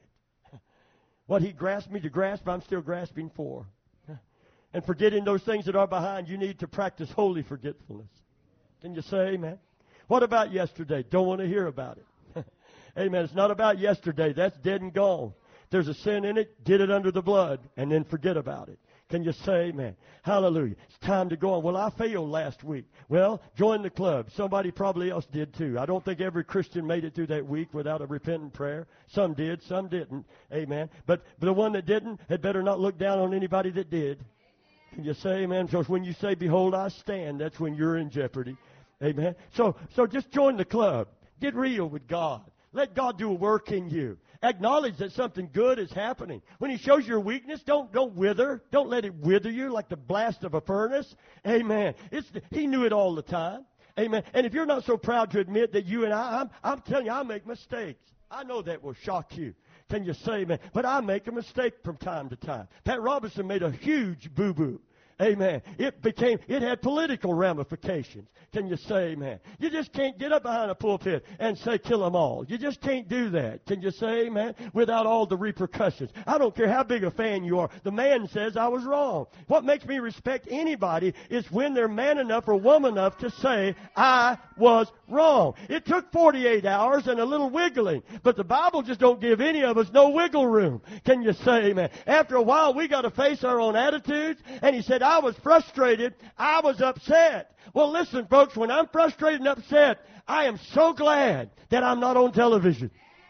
What he grasped me to grasp, I'm still grasping for. And forgetting those things that are behind, you need to practice holy forgetfulness. Can you say amen? What about yesterday? Don't want to hear about it. Amen. It's not about yesterday. That's dead and gone. There's a sin in it. Get it under the blood and then forget about it. Can you say amen? Hallelujah. It's time to go on. Well, I failed last week. Well, join the club. Somebody probably else did too. I don't think every Christian made it through that week without a repentant prayer. Some did, some didn't. Amen. But, but the one that didn't had better not look down on anybody that did. Can you say amen? Because when you say, behold, I stand, that's when you're in jeopardy. Amen. So, so just join the club. Get real with God. Let God do a work in you. Acknowledge that something good is happening. When he shows your weakness, don't, don't wither. Don't let it wither you like the blast of a furnace. Amen. It's, he knew it all the time. Amen. And if you're not so proud to admit that you and I, I'm, I'm telling you, I make mistakes. I know that will shock you. Can you say amen? But I make a mistake from time to time. Pat Robertson made a huge boo-boo. Amen. It became, it had political ramifications. Can you say amen? You just can't get up behind a pulpit and say kill them all. You just can't do that. Can you say amen? Without all the repercussions. I don't care how big a fan you are. The man says I was wrong. What makes me respect anybody is when they're man enough or woman enough to say I was wrong. It took forty-eight hours and a little wiggling. But the Bible just don't give any of us no wiggle room. Can you say amen? After a while we got to face our own attitudes. And he said, I was frustrated. I was upset. Well, listen, folks, when I'm frustrated and upset, I am so glad that I'm not on television.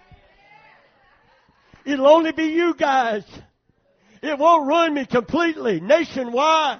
It'll only be you guys. It won't ruin me completely, nationwide.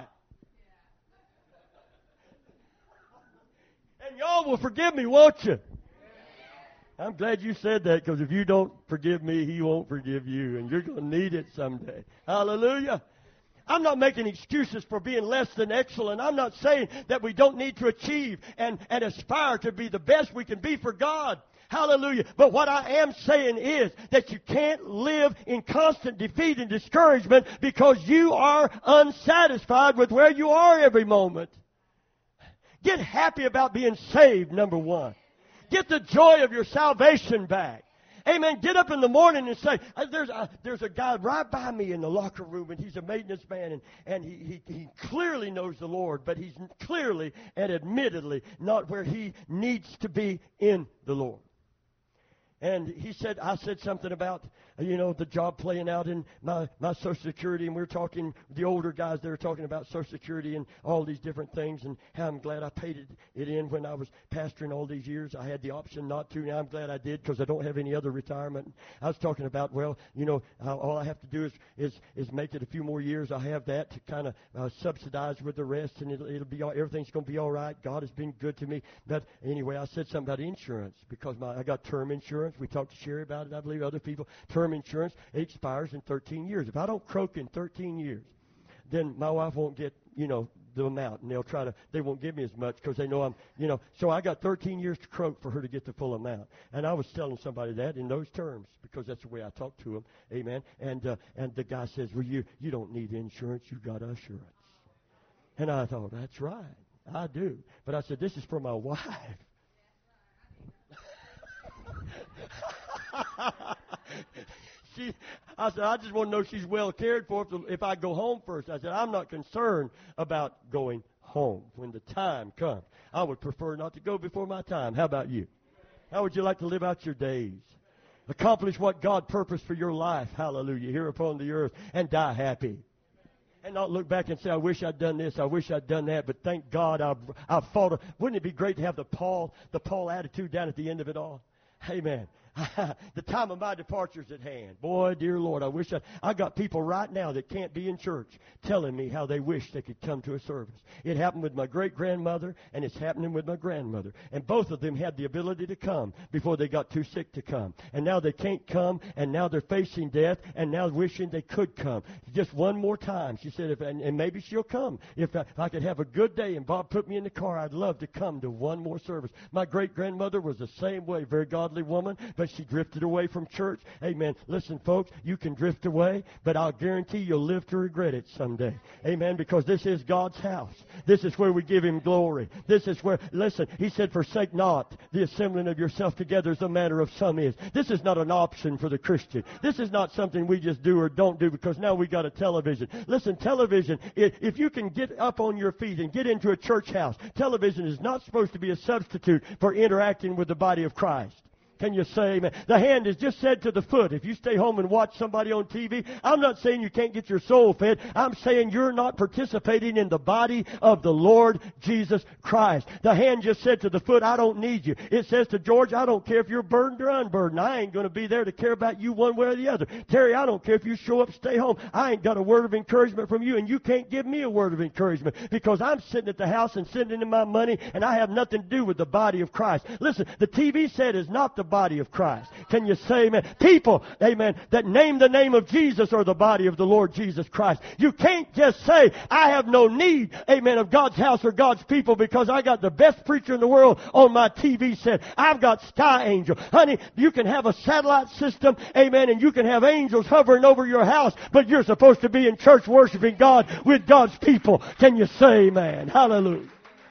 And y'all will forgive me, won't you? I'm glad you said that, because if you don't forgive me, he won't forgive you. And you're going to need it someday. Hallelujah. I'm not making excuses for being less than excellent. I'm not saying that we don't need to achieve and, and aspire to be the best we can be for God. Hallelujah. But what I am saying is that you can't live in constant defeat and discouragement because you are unsatisfied with where you are every moment. Get happy about being saved, number one. Get the joy of your salvation back. Amen. Get up in the morning and say, there's a, there's a guy right by me in the locker room, and he's a maintenance man, and, and he, he, he clearly knows the Lord, but he's clearly and admittedly not where he needs to be in the Lord. And he said, I said something about, you know, the job playing out in my, my Social Security. And we were talking, the older guys, they were talking about Social Security and all these different things and how I'm glad I paid it, it in when I was pastoring all these years. I had the option not to. Now I'm glad I did because I don't have any other retirement. I was talking about, well, you know, uh, all I have to do is, is, is make it a few more years. I have that to kind of uh, subsidize with the rest, and it'll, it'll be all, everything's going to be all right. God has been good to me. But anyway, I said something about insurance because my I got term insurance. We talked to Sherry about it. I believe other people. Term insurance, it expires in thirteen years. If I don't croak in thirteen years, then my wife won't get, you know, the amount. And they'll try to, they won't give me as much because they know I'm, you know. So I got thirteen years to croak for her to get the full amount. And I was telling somebody that in those terms because that's the way I talk to them. Amen. And uh, and the guy says, well, you, you don't need insurance. You got assurance. And I thought, that's right. I do. But I said, this is for my wife. she, I said, I just want to know she's well cared for if, if I go home first. I said, I'm not concerned about going home when the time comes. I would prefer not to go before my time. How about you? How would you like to live out your days? Accomplish what God purposed for your life, hallelujah, here upon the earth, and die happy. And not look back and say, I wish I'd done this, I wish I'd done that, but thank God I've, I've fought. Wouldn't it be great to have the Paul, the Paul attitude down at the end of it all? Amen. The time of my departure is at hand. Boy, dear Lord, I wish I, I got people right now that can't be in church telling me how they wish they could come to a service. It happened with my great-grandmother, and it's happening with my grandmother. And both of them had the ability to come before they got too sick to come. And now they can't come, and now they're facing death, and now wishing they could come. Just one more time. She said, if, and, and maybe she'll come. If I, if I could have a good day and Bob put me in the car, I'd love to come to one more service. My great-grandmother was the same way, very godly woman, but she drifted away from church. Amen. Listen, folks, you can drift away, but I'll guarantee you'll live to regret it someday. Amen. Because this is God's house. This is where we give Him glory. This is where, listen, He said, forsake not the assembling of yourself together as the manner of some is. This is not an option for the Christian. This is not something we just do or don't do because now we got a television. Listen, television, if you can get up on your feet and get into a church house, television is not supposed to be a substitute for interacting with the body of Christ. Can you say amen? The hand is just said to the foot. If you stay home and watch somebody on T V, I'm not saying you can't get your soul fed. I'm saying you're not participating in the body of the Lord Jesus Christ. The hand just said to the foot, I don't need you. It says to George, I don't care if you're burdened or unburdened. I ain't going to be there to care about you one way or the other. Terry, I don't care if you show up, stay home. I ain't got a word of encouragement from you, and you can't give me a word of encouragement because I'm sitting at the house and sending in my money, and I have nothing to do with the body of Christ. Listen, the T V set is not the body of Christ. Can you say amen? People, amen, that name the name of Jesus are the body of the Lord Jesus Christ. You can't just say, I have no need, amen, of God's house or God's people because I got the best preacher in the world on my T V set. I've got Sky Angel. Honey, you can have a satellite system, amen, and you can have angels hovering over your house, but you're supposed to be in church worshiping God with God's people. Can you say amen? Hallelujah.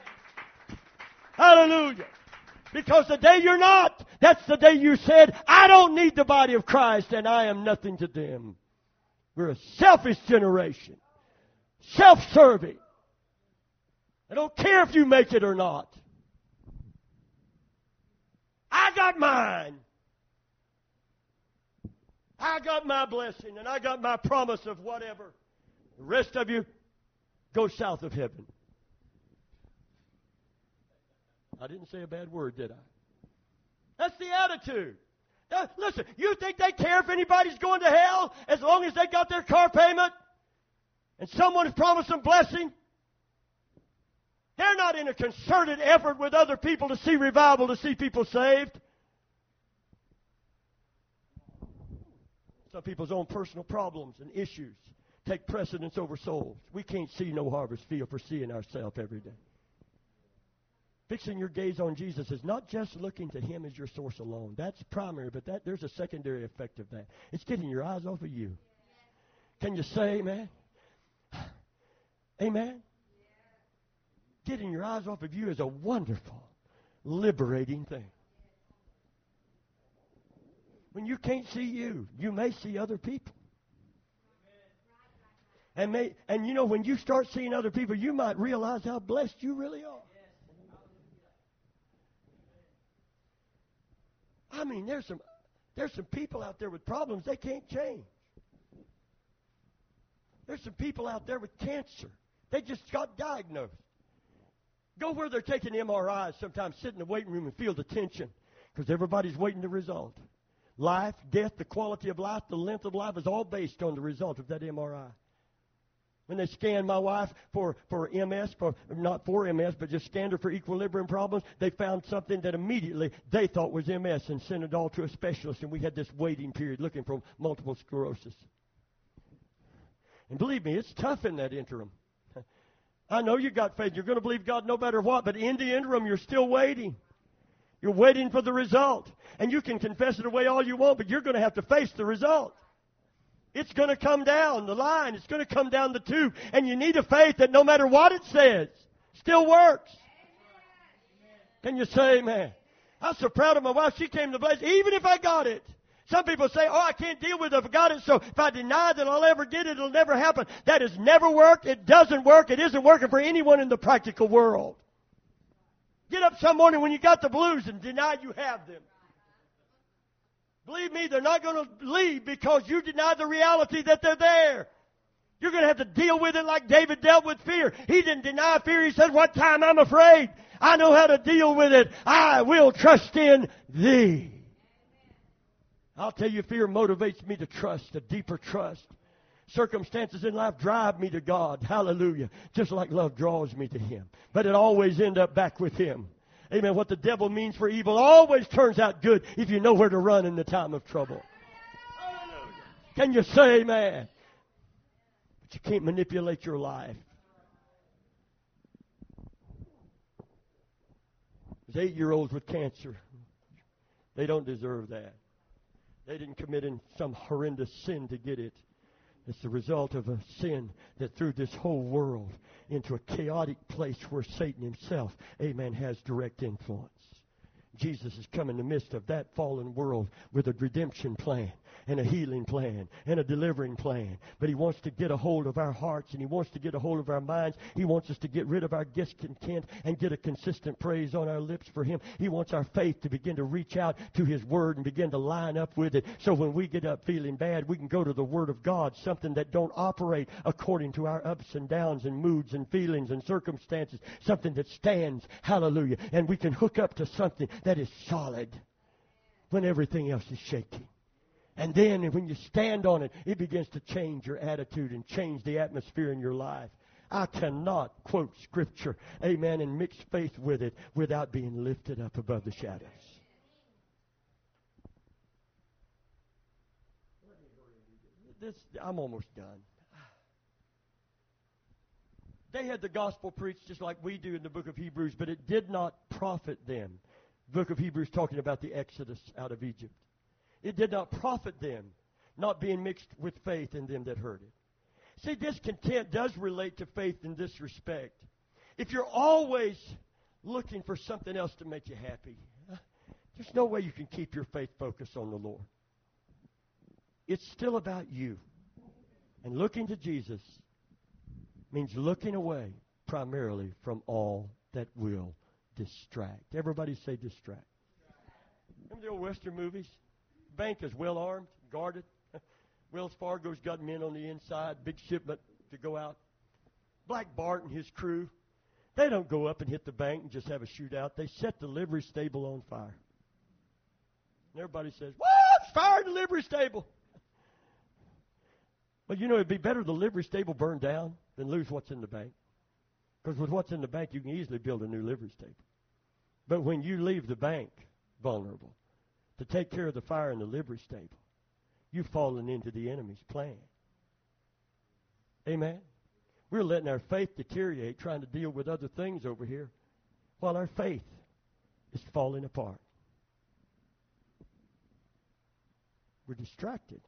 Hallelujah. Because the day you're not, that's the day you said, I don't need the body of Christ and I am nothing to them. We're a selfish generation. Self-serving. I don't care if you make it or not. I got mine. I got my blessing and I got my promise of whatever. The rest of you, go south of heaven. I didn't say a bad word, did I? That's the attitude. Now, listen, you think they care if anybody's going to hell as long as they got their car payment and someone has promised them blessing? They're not in a concerted effort with other people to see revival, to see people saved. Some people's own personal problems and issues take precedence over souls. We can't see no harvest field for seeing ourselves every day. Fixing your gaze on Jesus is not just looking to Him as your source alone. That's primary, but that there's a secondary effect of that. It's getting your eyes off of you. Can you say amen? Amen? Getting your eyes off of you is a wonderful, liberating thing. When you can't see you, you may see other people. And may, and you know, when you start seeing other people, you might realize how blessed you really are. I mean, there's some there's some people out there with problems they can't change. There's some people out there with cancer. They just got diagnosed. Go where they're taking M R Is sometimes, sit in the waiting room and feel the tension because everybody's waiting the result. Life, death, the quality of life, the length of life is all based on the result of that M R I. When they scanned my wife for, for M S, for not for M S, but just scanned her for equilibrium problems, they found something that immediately they thought was M S and sent it all to a specialist, and we had this waiting period looking for multiple sclerosis. And believe me, it's tough in that interim. I know you got faith. You're going to believe God no matter what, but in the interim, you're still waiting. You're waiting for the result. And you can confess it away all you want, but you're going to have to face the result. It's going to come down the line. It's going to come down the tube. And you need a faith that no matter what it says, still works. Can you say amen? I'm so proud of my wife. She came to bless, even if I got it. Some people say, oh, I can't deal with it if I got it, so if I deny that I'll ever get it, it'll never happen. That has never worked. It doesn't work. It isn't working for anyone in the practical world. Get up some morning when you got the blues and deny you have them. Believe me, they're not going to leave because you deny the reality that they're there. You're going to have to deal with it like David dealt with fear. He didn't deny fear. He said, what time I'm afraid, I know how to deal with it. I will trust in Thee. I'll tell you, fear motivates me to trust, a deeper trust. Circumstances in life drive me to God. Hallelujah. Just like love draws me to Him. But it always ends up back with Him. Amen. What the devil means for evil always turns out good if you know where to run in the time of trouble. Hallelujah. Can you say amen? But you can't manipulate your life. There's eight-year-olds with cancer. They don't deserve that. They didn't commit in some horrendous sin to get it. It's the result of a sin that threw this whole world into a chaotic place where Satan himself, amen, has direct influence. Jesus has come in the midst of that fallen world with a redemption plan and a healing plan and a delivering plan. But He wants to get a hold of our hearts and He wants to get a hold of our minds. He wants us to get rid of our discontent and get a consistent praise on our lips for Him. He wants our faith to begin to reach out to His Word and begin to line up with it. So when we get up feeling bad, we can go to the Word of God, something that don't operate according to our ups and downs and moods and feelings and circumstances, something that stands, hallelujah, and we can hook up to something that is solid when everything else is shaking. And then when you stand on it, it begins to change your attitude and change the atmosphere in your life. I cannot quote Scripture, amen, and mix faith with it without being lifted up above the shadows. This, I'm almost done. They had the gospel preached just like we do in the book of Hebrews, but it did not profit them. The book of Hebrews talking about the exodus out of Egypt. It did not profit them, not being mixed with faith in them that heard it. See, discontent does relate to faith in this respect. If you're always looking for something else to make you happy, there's no way you can keep your faith focused on the Lord. It's still about you. And looking to Jesus means looking away primarily from all that will distract. Everybody say distract. Remember the old Western movies? Bank is well armed, guarded. Wells Fargo's got men on the inside, big shipment to go out. Black Bart and his crew, they don't go up and hit the bank and just have a shootout. They set the livery stable on fire. And everybody says, what? Fire the livery stable. Well, you know, it'd be better the livery stable burned down than lose what's in the bank. Because with what's in the bank, you can easily build a new livery stable. But when you leave the bank vulnerable to take care of the fire in the livery stable, you've fallen into the enemy's plan. Amen? We're letting our faith deteriorate trying to deal with other things over here. while our faith is falling apart. We're distracted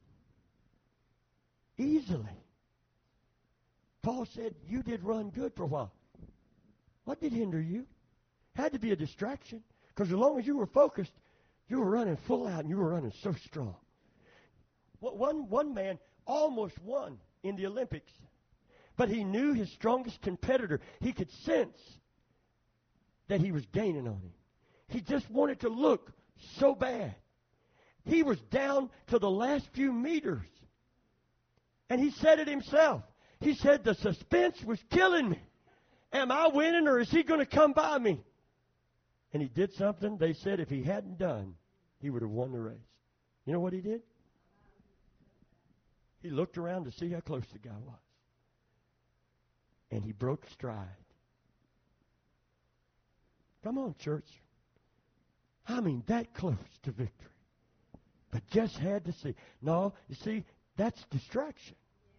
easily. Paul said, you did run good for a while. What did hinder you? Had to be a distraction. Because as long as you were focused, you were running full out and you were running so strong. One, one man almost won in the Olympics. But he knew his strongest competitor. He could sense that he was gaining on him. He just wanted to look so bad. He was down to the last few meters. And he said it himself. He said, the suspense was killing me. Am I winning or is he going to come by me? And he did something they said if he hadn't done, he would have won the race. You know what he did? He looked around to see how close the guy was. And he broke stride. Come on, church. I mean, that close to victory. But just had to see. No, you see, that's distraction.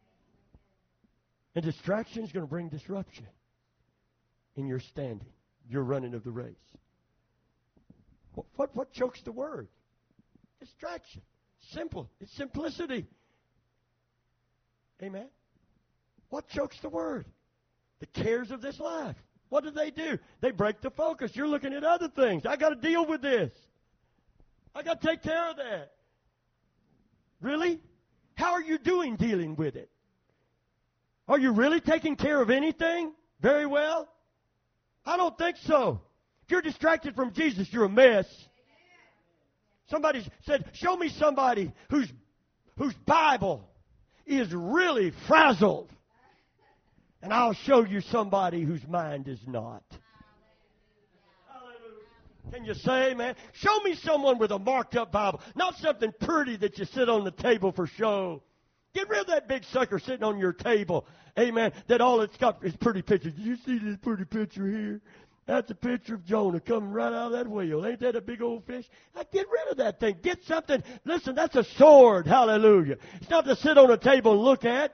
And distraction is going to bring disruption in your standing, your running of the race. What, what, what chokes the word? Distraction. Simple. It's simplicity. Amen? What chokes the word? The cares of this life. What do they do? They break the focus. You're looking at other things. I got to deal with this. I got to take care of that. Really? How are you doing dealing with it? Are you really taking care of anything very well? I don't think so. If you're distracted from Jesus, you're a mess. Somebody said, show me somebody whose, whose Bible is really frazzled. And I'll show you somebody whose mind is not. Can you say amen? Show me someone with a marked up Bible. Not something pretty that you sit on the table for show. Get rid of that big sucker sitting on your table. Amen. That all it's got is pretty pictures. Did you see this pretty picture here? That's a picture of Jonah coming right out of that whale. Ain't that a big old fish? Now get rid of that thing. Get something. Listen, that's a sword. Hallelujah. It's not to sit on a table and look at.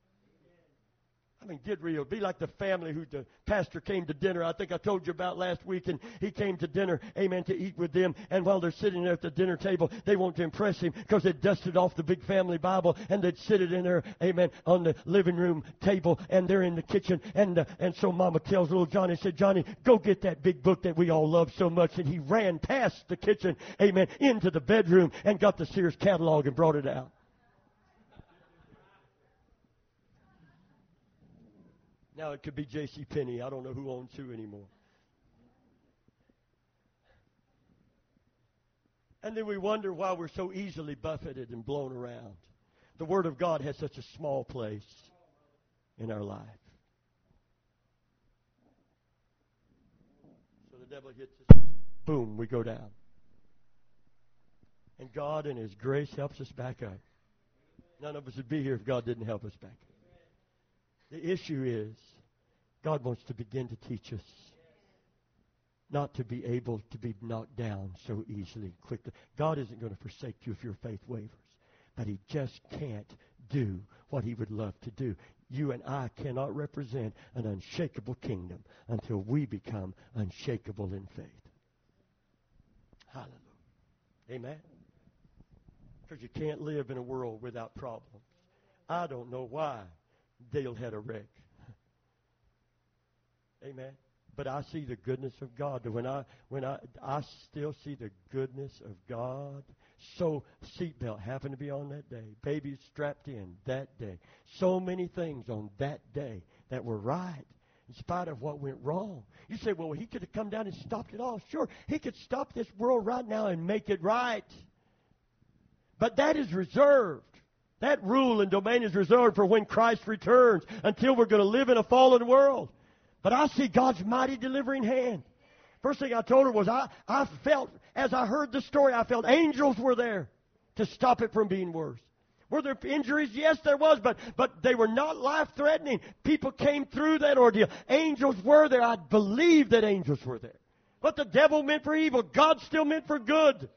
I mean, get real. Be like the family who the pastor came to dinner. I think I told you about last week. And he came to dinner, amen, to eat with them. And while they're sitting there at the dinner table, they want to impress him because they dusted off the big family Bible. And they'd sit it in there, amen, on the living room table. And they're in the kitchen. And uh, and so Mama tells little Johnny, said, Johnny, go get that big book that we all love so much. And he ran past the kitchen, amen, into the bedroom and got the Sears catalog and brought it out. Now it could be J C Penney. I don't know who owns who anymore. And then we wonder why we're so easily buffeted and blown around. The Word of God has such a small place in our life. So the devil hits us. Boom, we go down. And God in His grace helps us back up. None of us would be here if God didn't help us back up. The issue is, God wants to begin to teach us not to be able to be knocked down so easily, quickly. God isn't going to forsake you if your faith wavers, but He just can't do what He would love to do. You and I cannot represent an unshakable kingdom until we become unshakable in faith. Hallelujah. Amen. Because you can't live in a world without problems. I don't know why Dale had a wreck. Amen. But I see the goodness of God. When I when I I still see the goodness of God. So seatbelt happened to be on that day. Babies strapped in that day. So many things on that day that were right in spite of what went wrong. You say, well, He could have come down and stopped it all. Sure, He could stop this world right now and make it right. But that is reserved. That rule and domain is reserved for when Christ returns, until we're going to live in a fallen world. But I see God's mighty delivering hand. First thing I told her was I, I felt, as I heard the story, I felt angels were there to stop it from being worse. Were there injuries? Yes, there was, but, but they were not life-threatening. People came through that ordeal. Angels were there. I believe that angels were there. What the devil meant for evil, God still meant for good.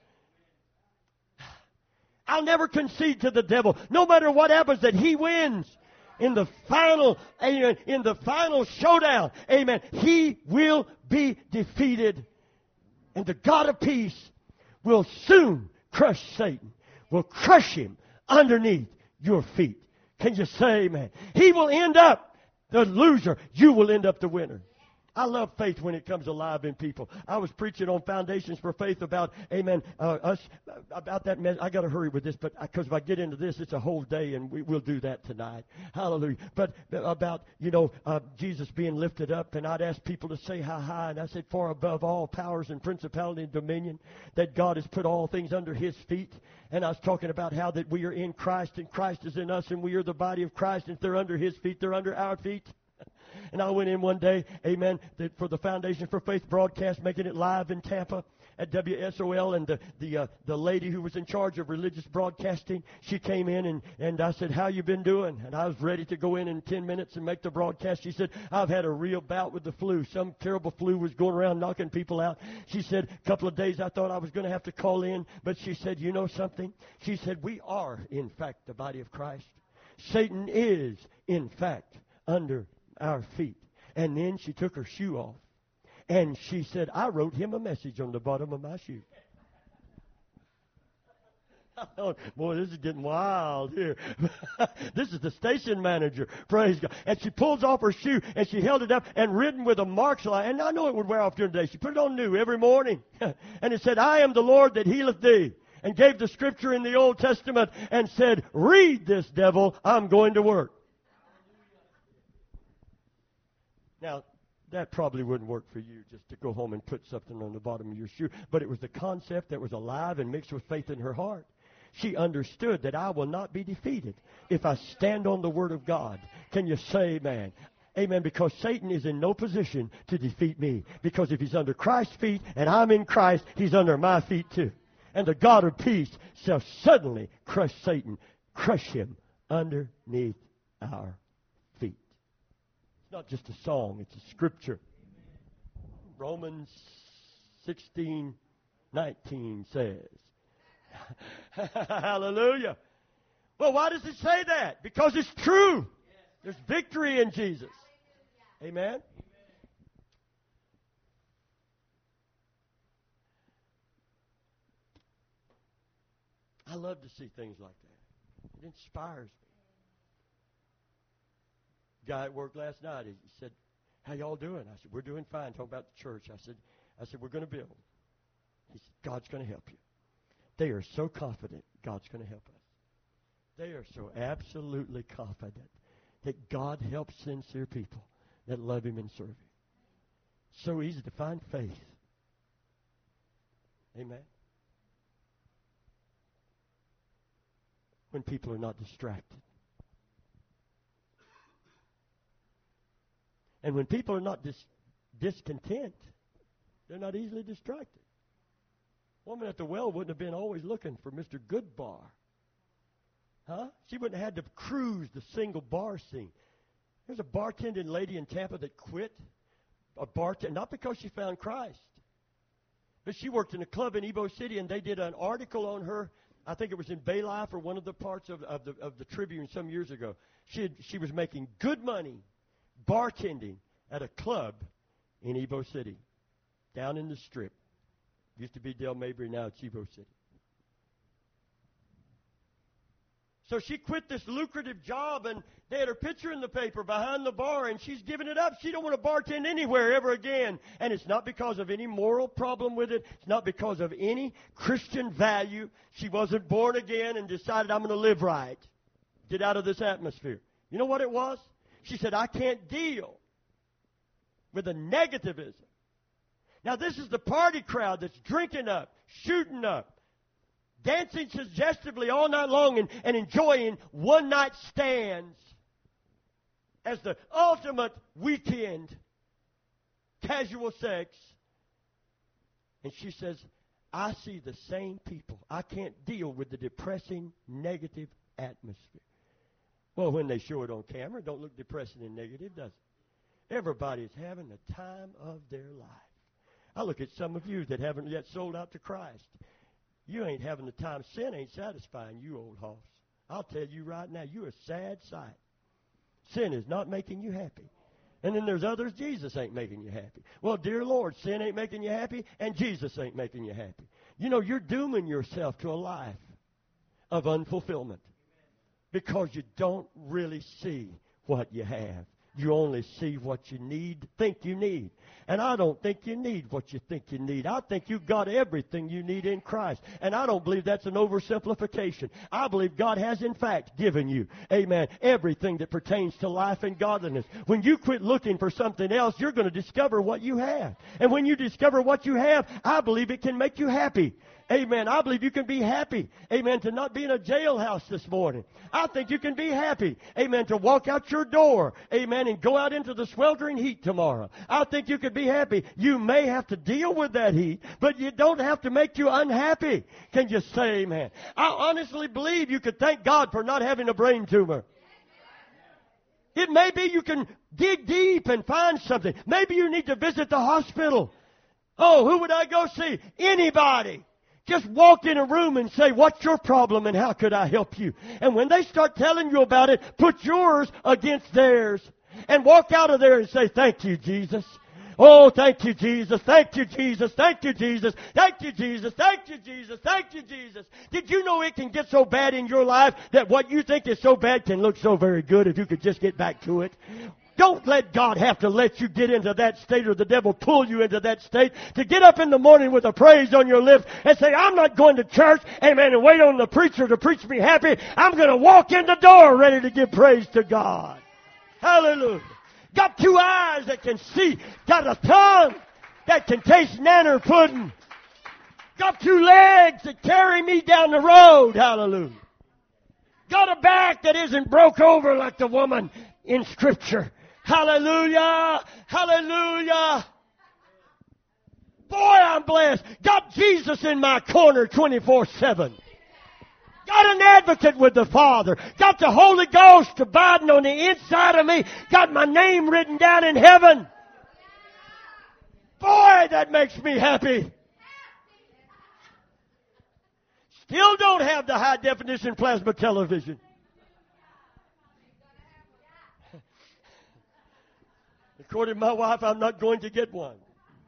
I'll never concede to the devil. No matter what happens, that he wins. In the final, amen, in the final showdown, amen, he will be defeated. And the God of peace will soon crush Satan, will crush him underneath your feet. Can you say amen? He will end up the loser. You will end up the winner. I love faith when it comes alive in people. I was preaching on Foundations for Faith about, amen, uh, us, about that message. I got to hurry with this, but because if I get into this, it's a whole day, and we, we'll do that tonight. Hallelujah. But about, you know, uh, Jesus being lifted up, and I'd ask people to say how high, and I said, far above all powers and principality and dominion, that God has put all things under His feet. And I was talking about how that we are in Christ, and Christ is in us, and we are the body of Christ, and if they're under His feet, they're under our feet. And I went in one day, amen, for the Foundation for Faith broadcast, making it live in Tampa at W S O L. And the the, uh, the lady who was in charge of religious broadcasting, she came in, and, and I said, how you been doing? And I was ready to go in in ten minutes and make the broadcast. She said, I've had a real bout with the flu. Some terrible flu was going around knocking people out. She said, a couple of days I thought I was going to have to call in. But she said, you know something? She said, we are, in fact, the body of Christ. Satan is, in fact, under our feet. And then she took her shoe off, and she said, I wrote him a message on the bottom of my shoe. I thought, boy, this is getting wild here. This is the station manager. Praise God. And she pulls off her shoe, and she held it up, and written with a marks line. And I know it would wear off during the day. She put it on new every morning. And it said, I am the Lord that healeth thee. And gave the scripture in the Old Testament and said, read this, devil, I'm going to work. Now, that probably wouldn't work for you, just to go home and put something on the bottom of your shoe. But it was the concept that was alive and mixed with faith in her heart. She understood that I will not be defeated if I stand on the Word of God. Can you say amen? Amen, because Satan is in no position to defeat me. Because if he's under Christ's feet and I'm in Christ, he's under my feet too. And the God of peace shall suddenly crush Satan, crush him underneath our feet. It's not just a song, it's a scripture. Romans sixteen nineteen says, hallelujah. Well, why does it say that? Because it's true. There's victory in Jesus. Amen. I love to see things like that. It inspires me. Guy at work last night, he said, how y'all doing? I said, we're doing fine. Talking about the church. I said, I said, we're going to build. He said, God's going to help you. They are so confident God's going to help us. They are so absolutely confident that God helps sincere people that love Him and serve Him. So easy to find faith. Amen. When people are not distracted. And when people are not dis- discontent, they're not easily distracted. Woman at the well wouldn't have been always looking for Mister Goodbar. Huh? She wouldn't have had to cruise the single bar scene. There's a bartending lady in Tampa that quit. A bartender, not because she found Christ, but she worked in a club in Ybor City, and they did an article on her. I think it was in Bay Life or one of the parts of, of the of the Tribune some years ago. She had, she was making good money bartending at a club in Ybor City, down in the Strip. Used to be Del Mabry, now it's Ybor City. So she quit this lucrative job, and they had her picture in the paper behind the bar, and she's giving it up. She don't want to bartend anywhere ever again. And it's not because of any moral problem with it. It's not because of any Christian value. She wasn't born again and decided, I'm going to live right. Get out of this atmosphere. You know what it was? She said, I can't deal with the negativism. Now, this is the party crowd that's drinking up, shooting up, dancing suggestively all night long and, and enjoying one-night stands as the ultimate weekend casual sex. And she says, I see the same people. I can't deal with the depressing, negative atmosphere. Well, when they show it on camera, it don't look depressing and negative, does it? Everybody's having the time of their life. I look at some of you that haven't yet sold out to Christ. You ain't having the time. Sin ain't satisfying you, old hoss. I'll tell you right now, you're a sad sight. Sin is not making you happy. And then there's others, Jesus ain't making you happy. Well, dear Lord, sin ain't making you happy, and Jesus ain't making you happy. You know, you're dooming yourself to a life of unfulfillment because you don't really see what you have. You only see what you need, think you need. And I don't think you need what you think you need. I think you've got everything you need in Christ. And I don't believe that's an oversimplification. I believe God has, in fact, given you, amen, everything that pertains to life and godliness. When you quit looking for something else, you're going to discover what you have. And when you discover what you have, I believe it can make you happy. Amen. I believe you can be happy. Amen. To not be in a jailhouse this morning. I think you can be happy. Amen. To walk out your door. Amen. And go out into the sweltering heat tomorrow. I think you could be happy. You may have to deal with that heat, but you don't have to make you unhappy. Can you say amen? I honestly believe you could thank God for not having a brain tumor. It may be you can dig deep and find something. Maybe you need to visit the hospital. Oh, who would I go see? Anybody. Just walk in a room and say, what's your problem and how could I help you? And when they start telling you about it, put yours against theirs. And walk out of there and say, thank you, Jesus. Oh, thank you, Jesus. Thank you, Jesus. Thank you, Jesus. Thank you, Jesus. Thank you, Jesus. Thank you, Jesus. Did you know it can get so bad in your life that what you think is so bad can look so very good if you could just get back to it? Don't let God have to let you get into that state or the devil pull you into that state to get up in the morning with a praise on your lips and say, I'm not going to church, amen, and wait on the preacher to preach me happy. I'm going to walk in the door ready to give praise to God. Hallelujah. Got two eyes that can see. Got a tongue that can taste nanner pudding. Got two legs that carry me down the road. Hallelujah. Got a back that isn't broke over like the woman in Scripture. Hallelujah! Hallelujah! Boy, I'm blessed. Got Jesus in my corner twenty-four seven. Got an advocate with the Father. Got the Holy Ghost abiding on the inside of me. Got my name written down in heaven. Boy, that makes me happy. Still don't have the high definition plasma television. According to my wife, I'm not going to get one.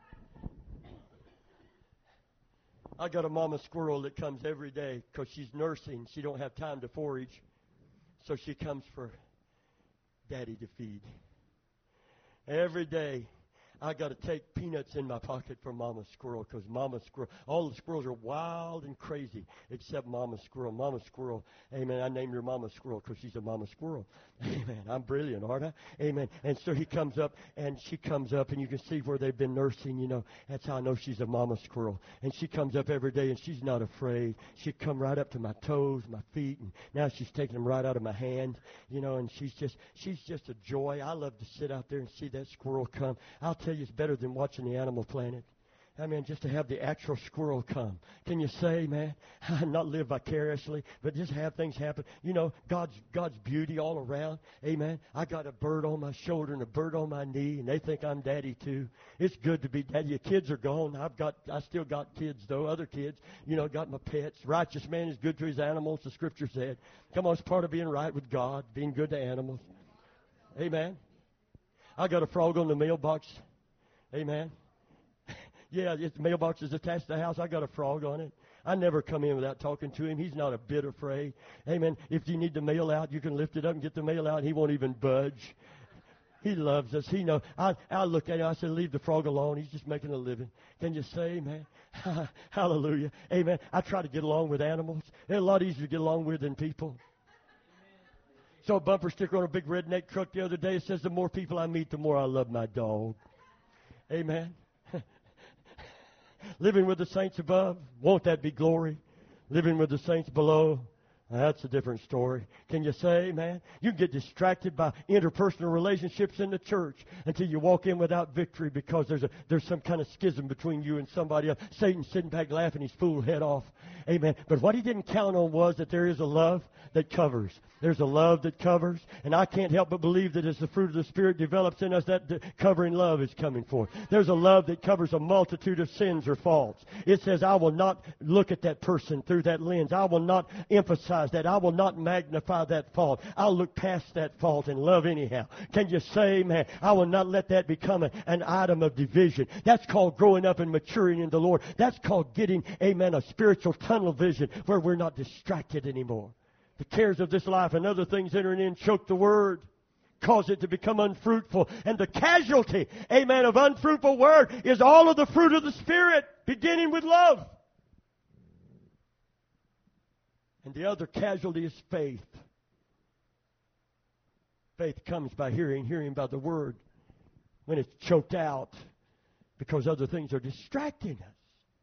I got a mama squirrel that comes every day because she's nursing. She don't have time to forage. So she comes for daddy to feed. Every day, I got to take peanuts in my pocket for Mama Squirrel because Mama Squirrel, all the squirrels are wild and crazy except Mama Squirrel. Mama Squirrel, amen, I named her Mama Squirrel because she's a Mama Squirrel. Amen, I'm brilliant, aren't I? Amen. And so he comes up and she comes up and you can see where they've been nursing, you know. That's how I know she's a Mama Squirrel. And she comes up every day and she's not afraid. She'd come right up to my toes, my feet, and now she's taking them right out of my hand, you know, and she's just, she's just a joy. I love to sit out there and see that squirrel come. I'll tell you, it's better than watching the Animal Planet. I mean, just to have the actual squirrel come. Can you say, man, not live vicariously, but just have things happen. You know, God's God's beauty all around. Amen. I got a bird on my shoulder and a bird on my knee, and they think I'm daddy too. It's good to be daddy. Your kids are gone. I've got, I still got kids though, other kids. You know, got my pets. Righteous man is good to his animals, the Scripture said. Come on, it's part of being right with God, being good to animals. Amen. I got a frog on the mailbox. Amen. Yeah, the mailbox is attached to the house. I got a frog on it. I never come in without talking to him. He's not a bit afraid. Amen. If you need the mail out, you can lift it up and get the mail out. He won't even budge. He loves us. He knows. I, I look at him. I said, leave the frog alone. He's just making a living. Can you say, amen? Hallelujah. Amen. I try to get along with animals. They're a lot easier to get along with than people. Saw a bumper sticker on a big redneck truck the other day. It says, the more people I meet, the more I love my dog. Amen. Living with the saints above, won't that be glory? Living with the saints below, that's a different story. Can you say, man? You can get distracted by interpersonal relationships in the church until you walk in without victory because there's a there's some kind of schism between you and somebody else. Satan's sitting back laughing his fool head off. Amen. But what he didn't count on was that there is a love that covers. There's a love that covers. And I can't help but believe that as the fruit of the Spirit develops in us, that covering love is coming forth. There's a love that covers a multitude of sins or faults. It says, I will not look at that person through that lens. I will not emphasize realize that I will not magnify that fault. I'll look past that fault and love anyhow. Can you say, man, I will not let that become a, an item of division. That's called growing up and maturing in the Lord. That's called getting, amen, a spiritual tunnel vision where we're not distracted anymore. The cares of this life and other things entering in choke the word, cause it to become unfruitful. And the casualty, amen, of unfruitful word is all of the fruit of the Spirit, beginning with love. And the other casualty is faith. Faith comes by hearing, hearing by the word. When it's choked out because other things are distracting us,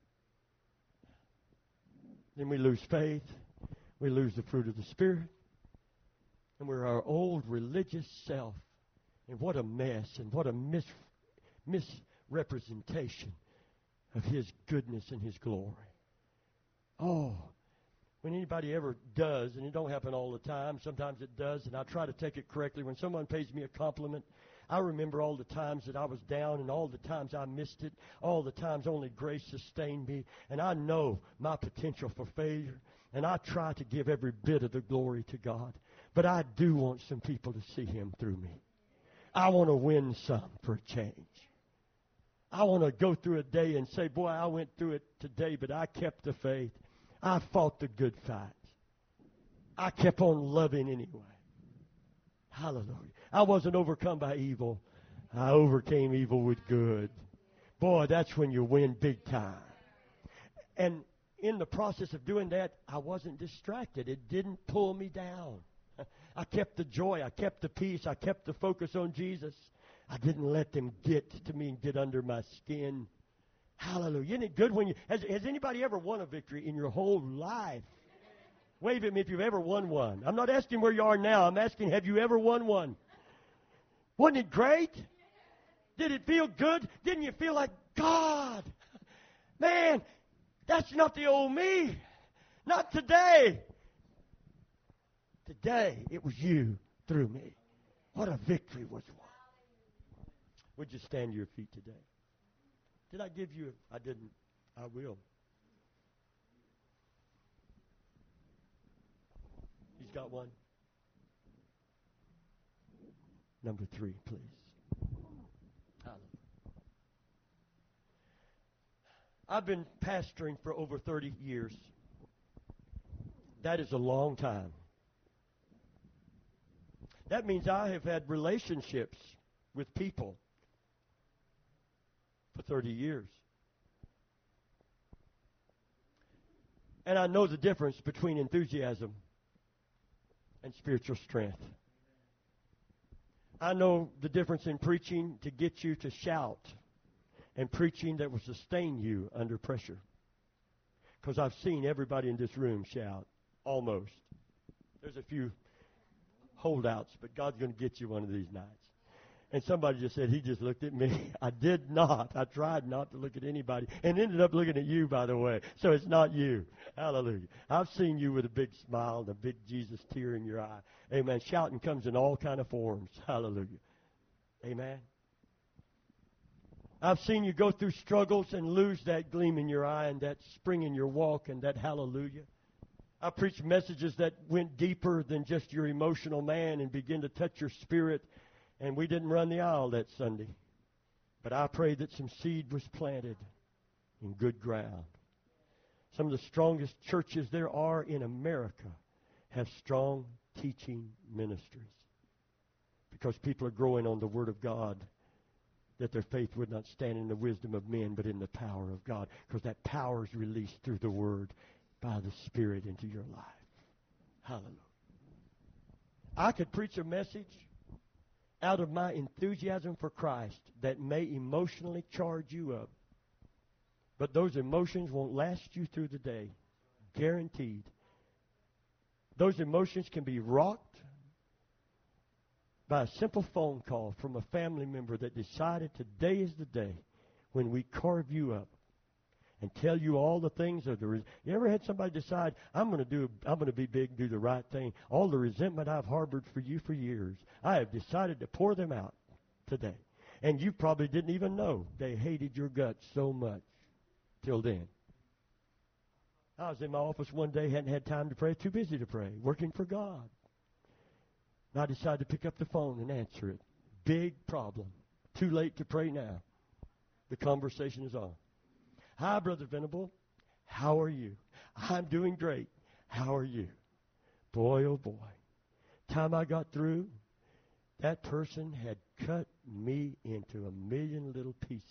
then we lose faith. We lose the fruit of the Spirit. And we're our old religious self. And what a mess and what a mis- misrepresentation of His goodness and His glory. Oh, when anybody ever does, and it don't happen all the time, sometimes it does, and I try to take it correctly. When someone pays me a compliment, I remember all the times that I was down and all the times I missed it, all the times only grace sustained me, and I know my potential for failure, and I try to give every bit of the glory to God. But I do want some people to see Him through me. I want to win some for a change. I want to go through a day and say, boy, I went through it today, but I kept the faith. I fought the good fight. I kept on loving anyway. Hallelujah. I wasn't overcome by evil. I overcame evil with good. Boy, that's when you win big time. And in the process of doing that, I wasn't distracted. It didn't pull me down. I kept the joy. I kept the peace. I kept the focus on Jesus. I didn't let them get to me and get under my skin. Hallelujah. Isn't it good when you... Has, has anybody ever won a victory in your whole life? Wave at me if you've ever won one. I'm not asking where you are now. I'm asking, have you ever won one? Wasn't it great? Did it feel good? Didn't you feel like, God, man, that's not the old me. Not today. Today, it was you through me. What a victory was won. Would you stand to your feet today? Did I give you? I didn't. I will. He's got one. Number three, please. Hallelujah. I've been pastoring for over thirty years. That is a long time. That means I have had relationships with people for thirty years. And I know the difference between enthusiasm and spiritual strength. I know the difference in preaching to get you to shout and preaching that will sustain you under pressure. Because I've seen everybody in this room shout, almost. There's a few holdouts, but God's going to get you one of these nights. And somebody just said, he just looked at me. I did not. I tried not to look at anybody and ended up looking at you, by the way. So it's not you. Hallelujah. I've seen you with a big smile and a big Jesus tear in your eye. Amen. Shouting comes in all kind of forms. Hallelujah. Amen. I've seen you go through struggles and lose that gleam in your eye and that spring in your walk and that hallelujah. I preached messages that went deeper than just your emotional man and begin to touch your spirit. And we didn't run the aisle that Sunday. But I pray that some seed was planted in good ground. Some of the strongest churches there are in America have strong teaching ministries. Because people are growing on the Word of God, that their faith would not stand in the wisdom of men, but in the power of God. Because that power is released through the Word by the Spirit into your life. Hallelujah. I could preach a message out of my enthusiasm for Christ that may emotionally charge you up. But those emotions won't last you through the day. Guaranteed. Those emotions can be rocked by a simple phone call from a family member that decided today is the day when we carve you up and tell you all the things of the... Res- you ever had somebody decide, I'm going to do, I'm going to be big, do the right thing. All the resentment I've harbored for you for years, I have decided to pour them out today. And you probably didn't even know they hated your guts so much till then. I was in my office one day, hadn't had time to pray, too busy to pray, working for God. And I decided to pick up the phone and answer it. Big problem. Too late to pray now. The conversation is on. Hi, Brother Venable. How are you? I'm doing great. How are you? Boy, oh boy. Time I got through, that person had cut me into a million little pieces.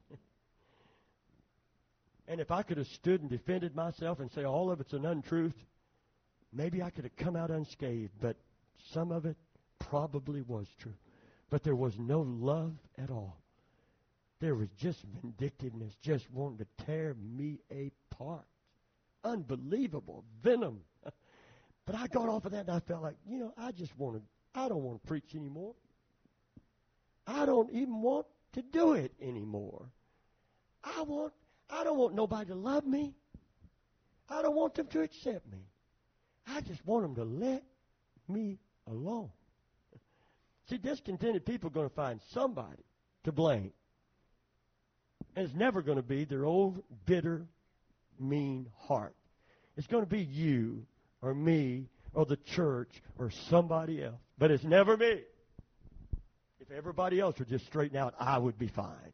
And if I could have stood and defended myself and say all of it's an untruth, maybe I could have come out unscathed. But some of it probably was true. But there was no love at all. There was just vindictiveness, just wanting to tear me apart. Unbelievable venom. But I got off of that and I felt like, you know, I just want to, I don't want to preach anymore. I don't even want to do it anymore. I want, I don't want nobody to love me. I don't want them to accept me. I just want them to let me alone. See, discontented people are going to find somebody to blame. And it's never going to be their old, bitter, mean heart. It's going to be you or me or the church or somebody else. But it's never me. If everybody else would just straighten out, I would be fine.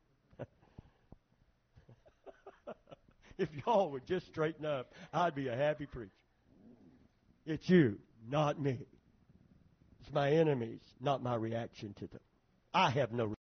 If y'all would just straighten up, I'd be a happy preacher. It's you, not me. It's my enemies, not my reaction to them. I have no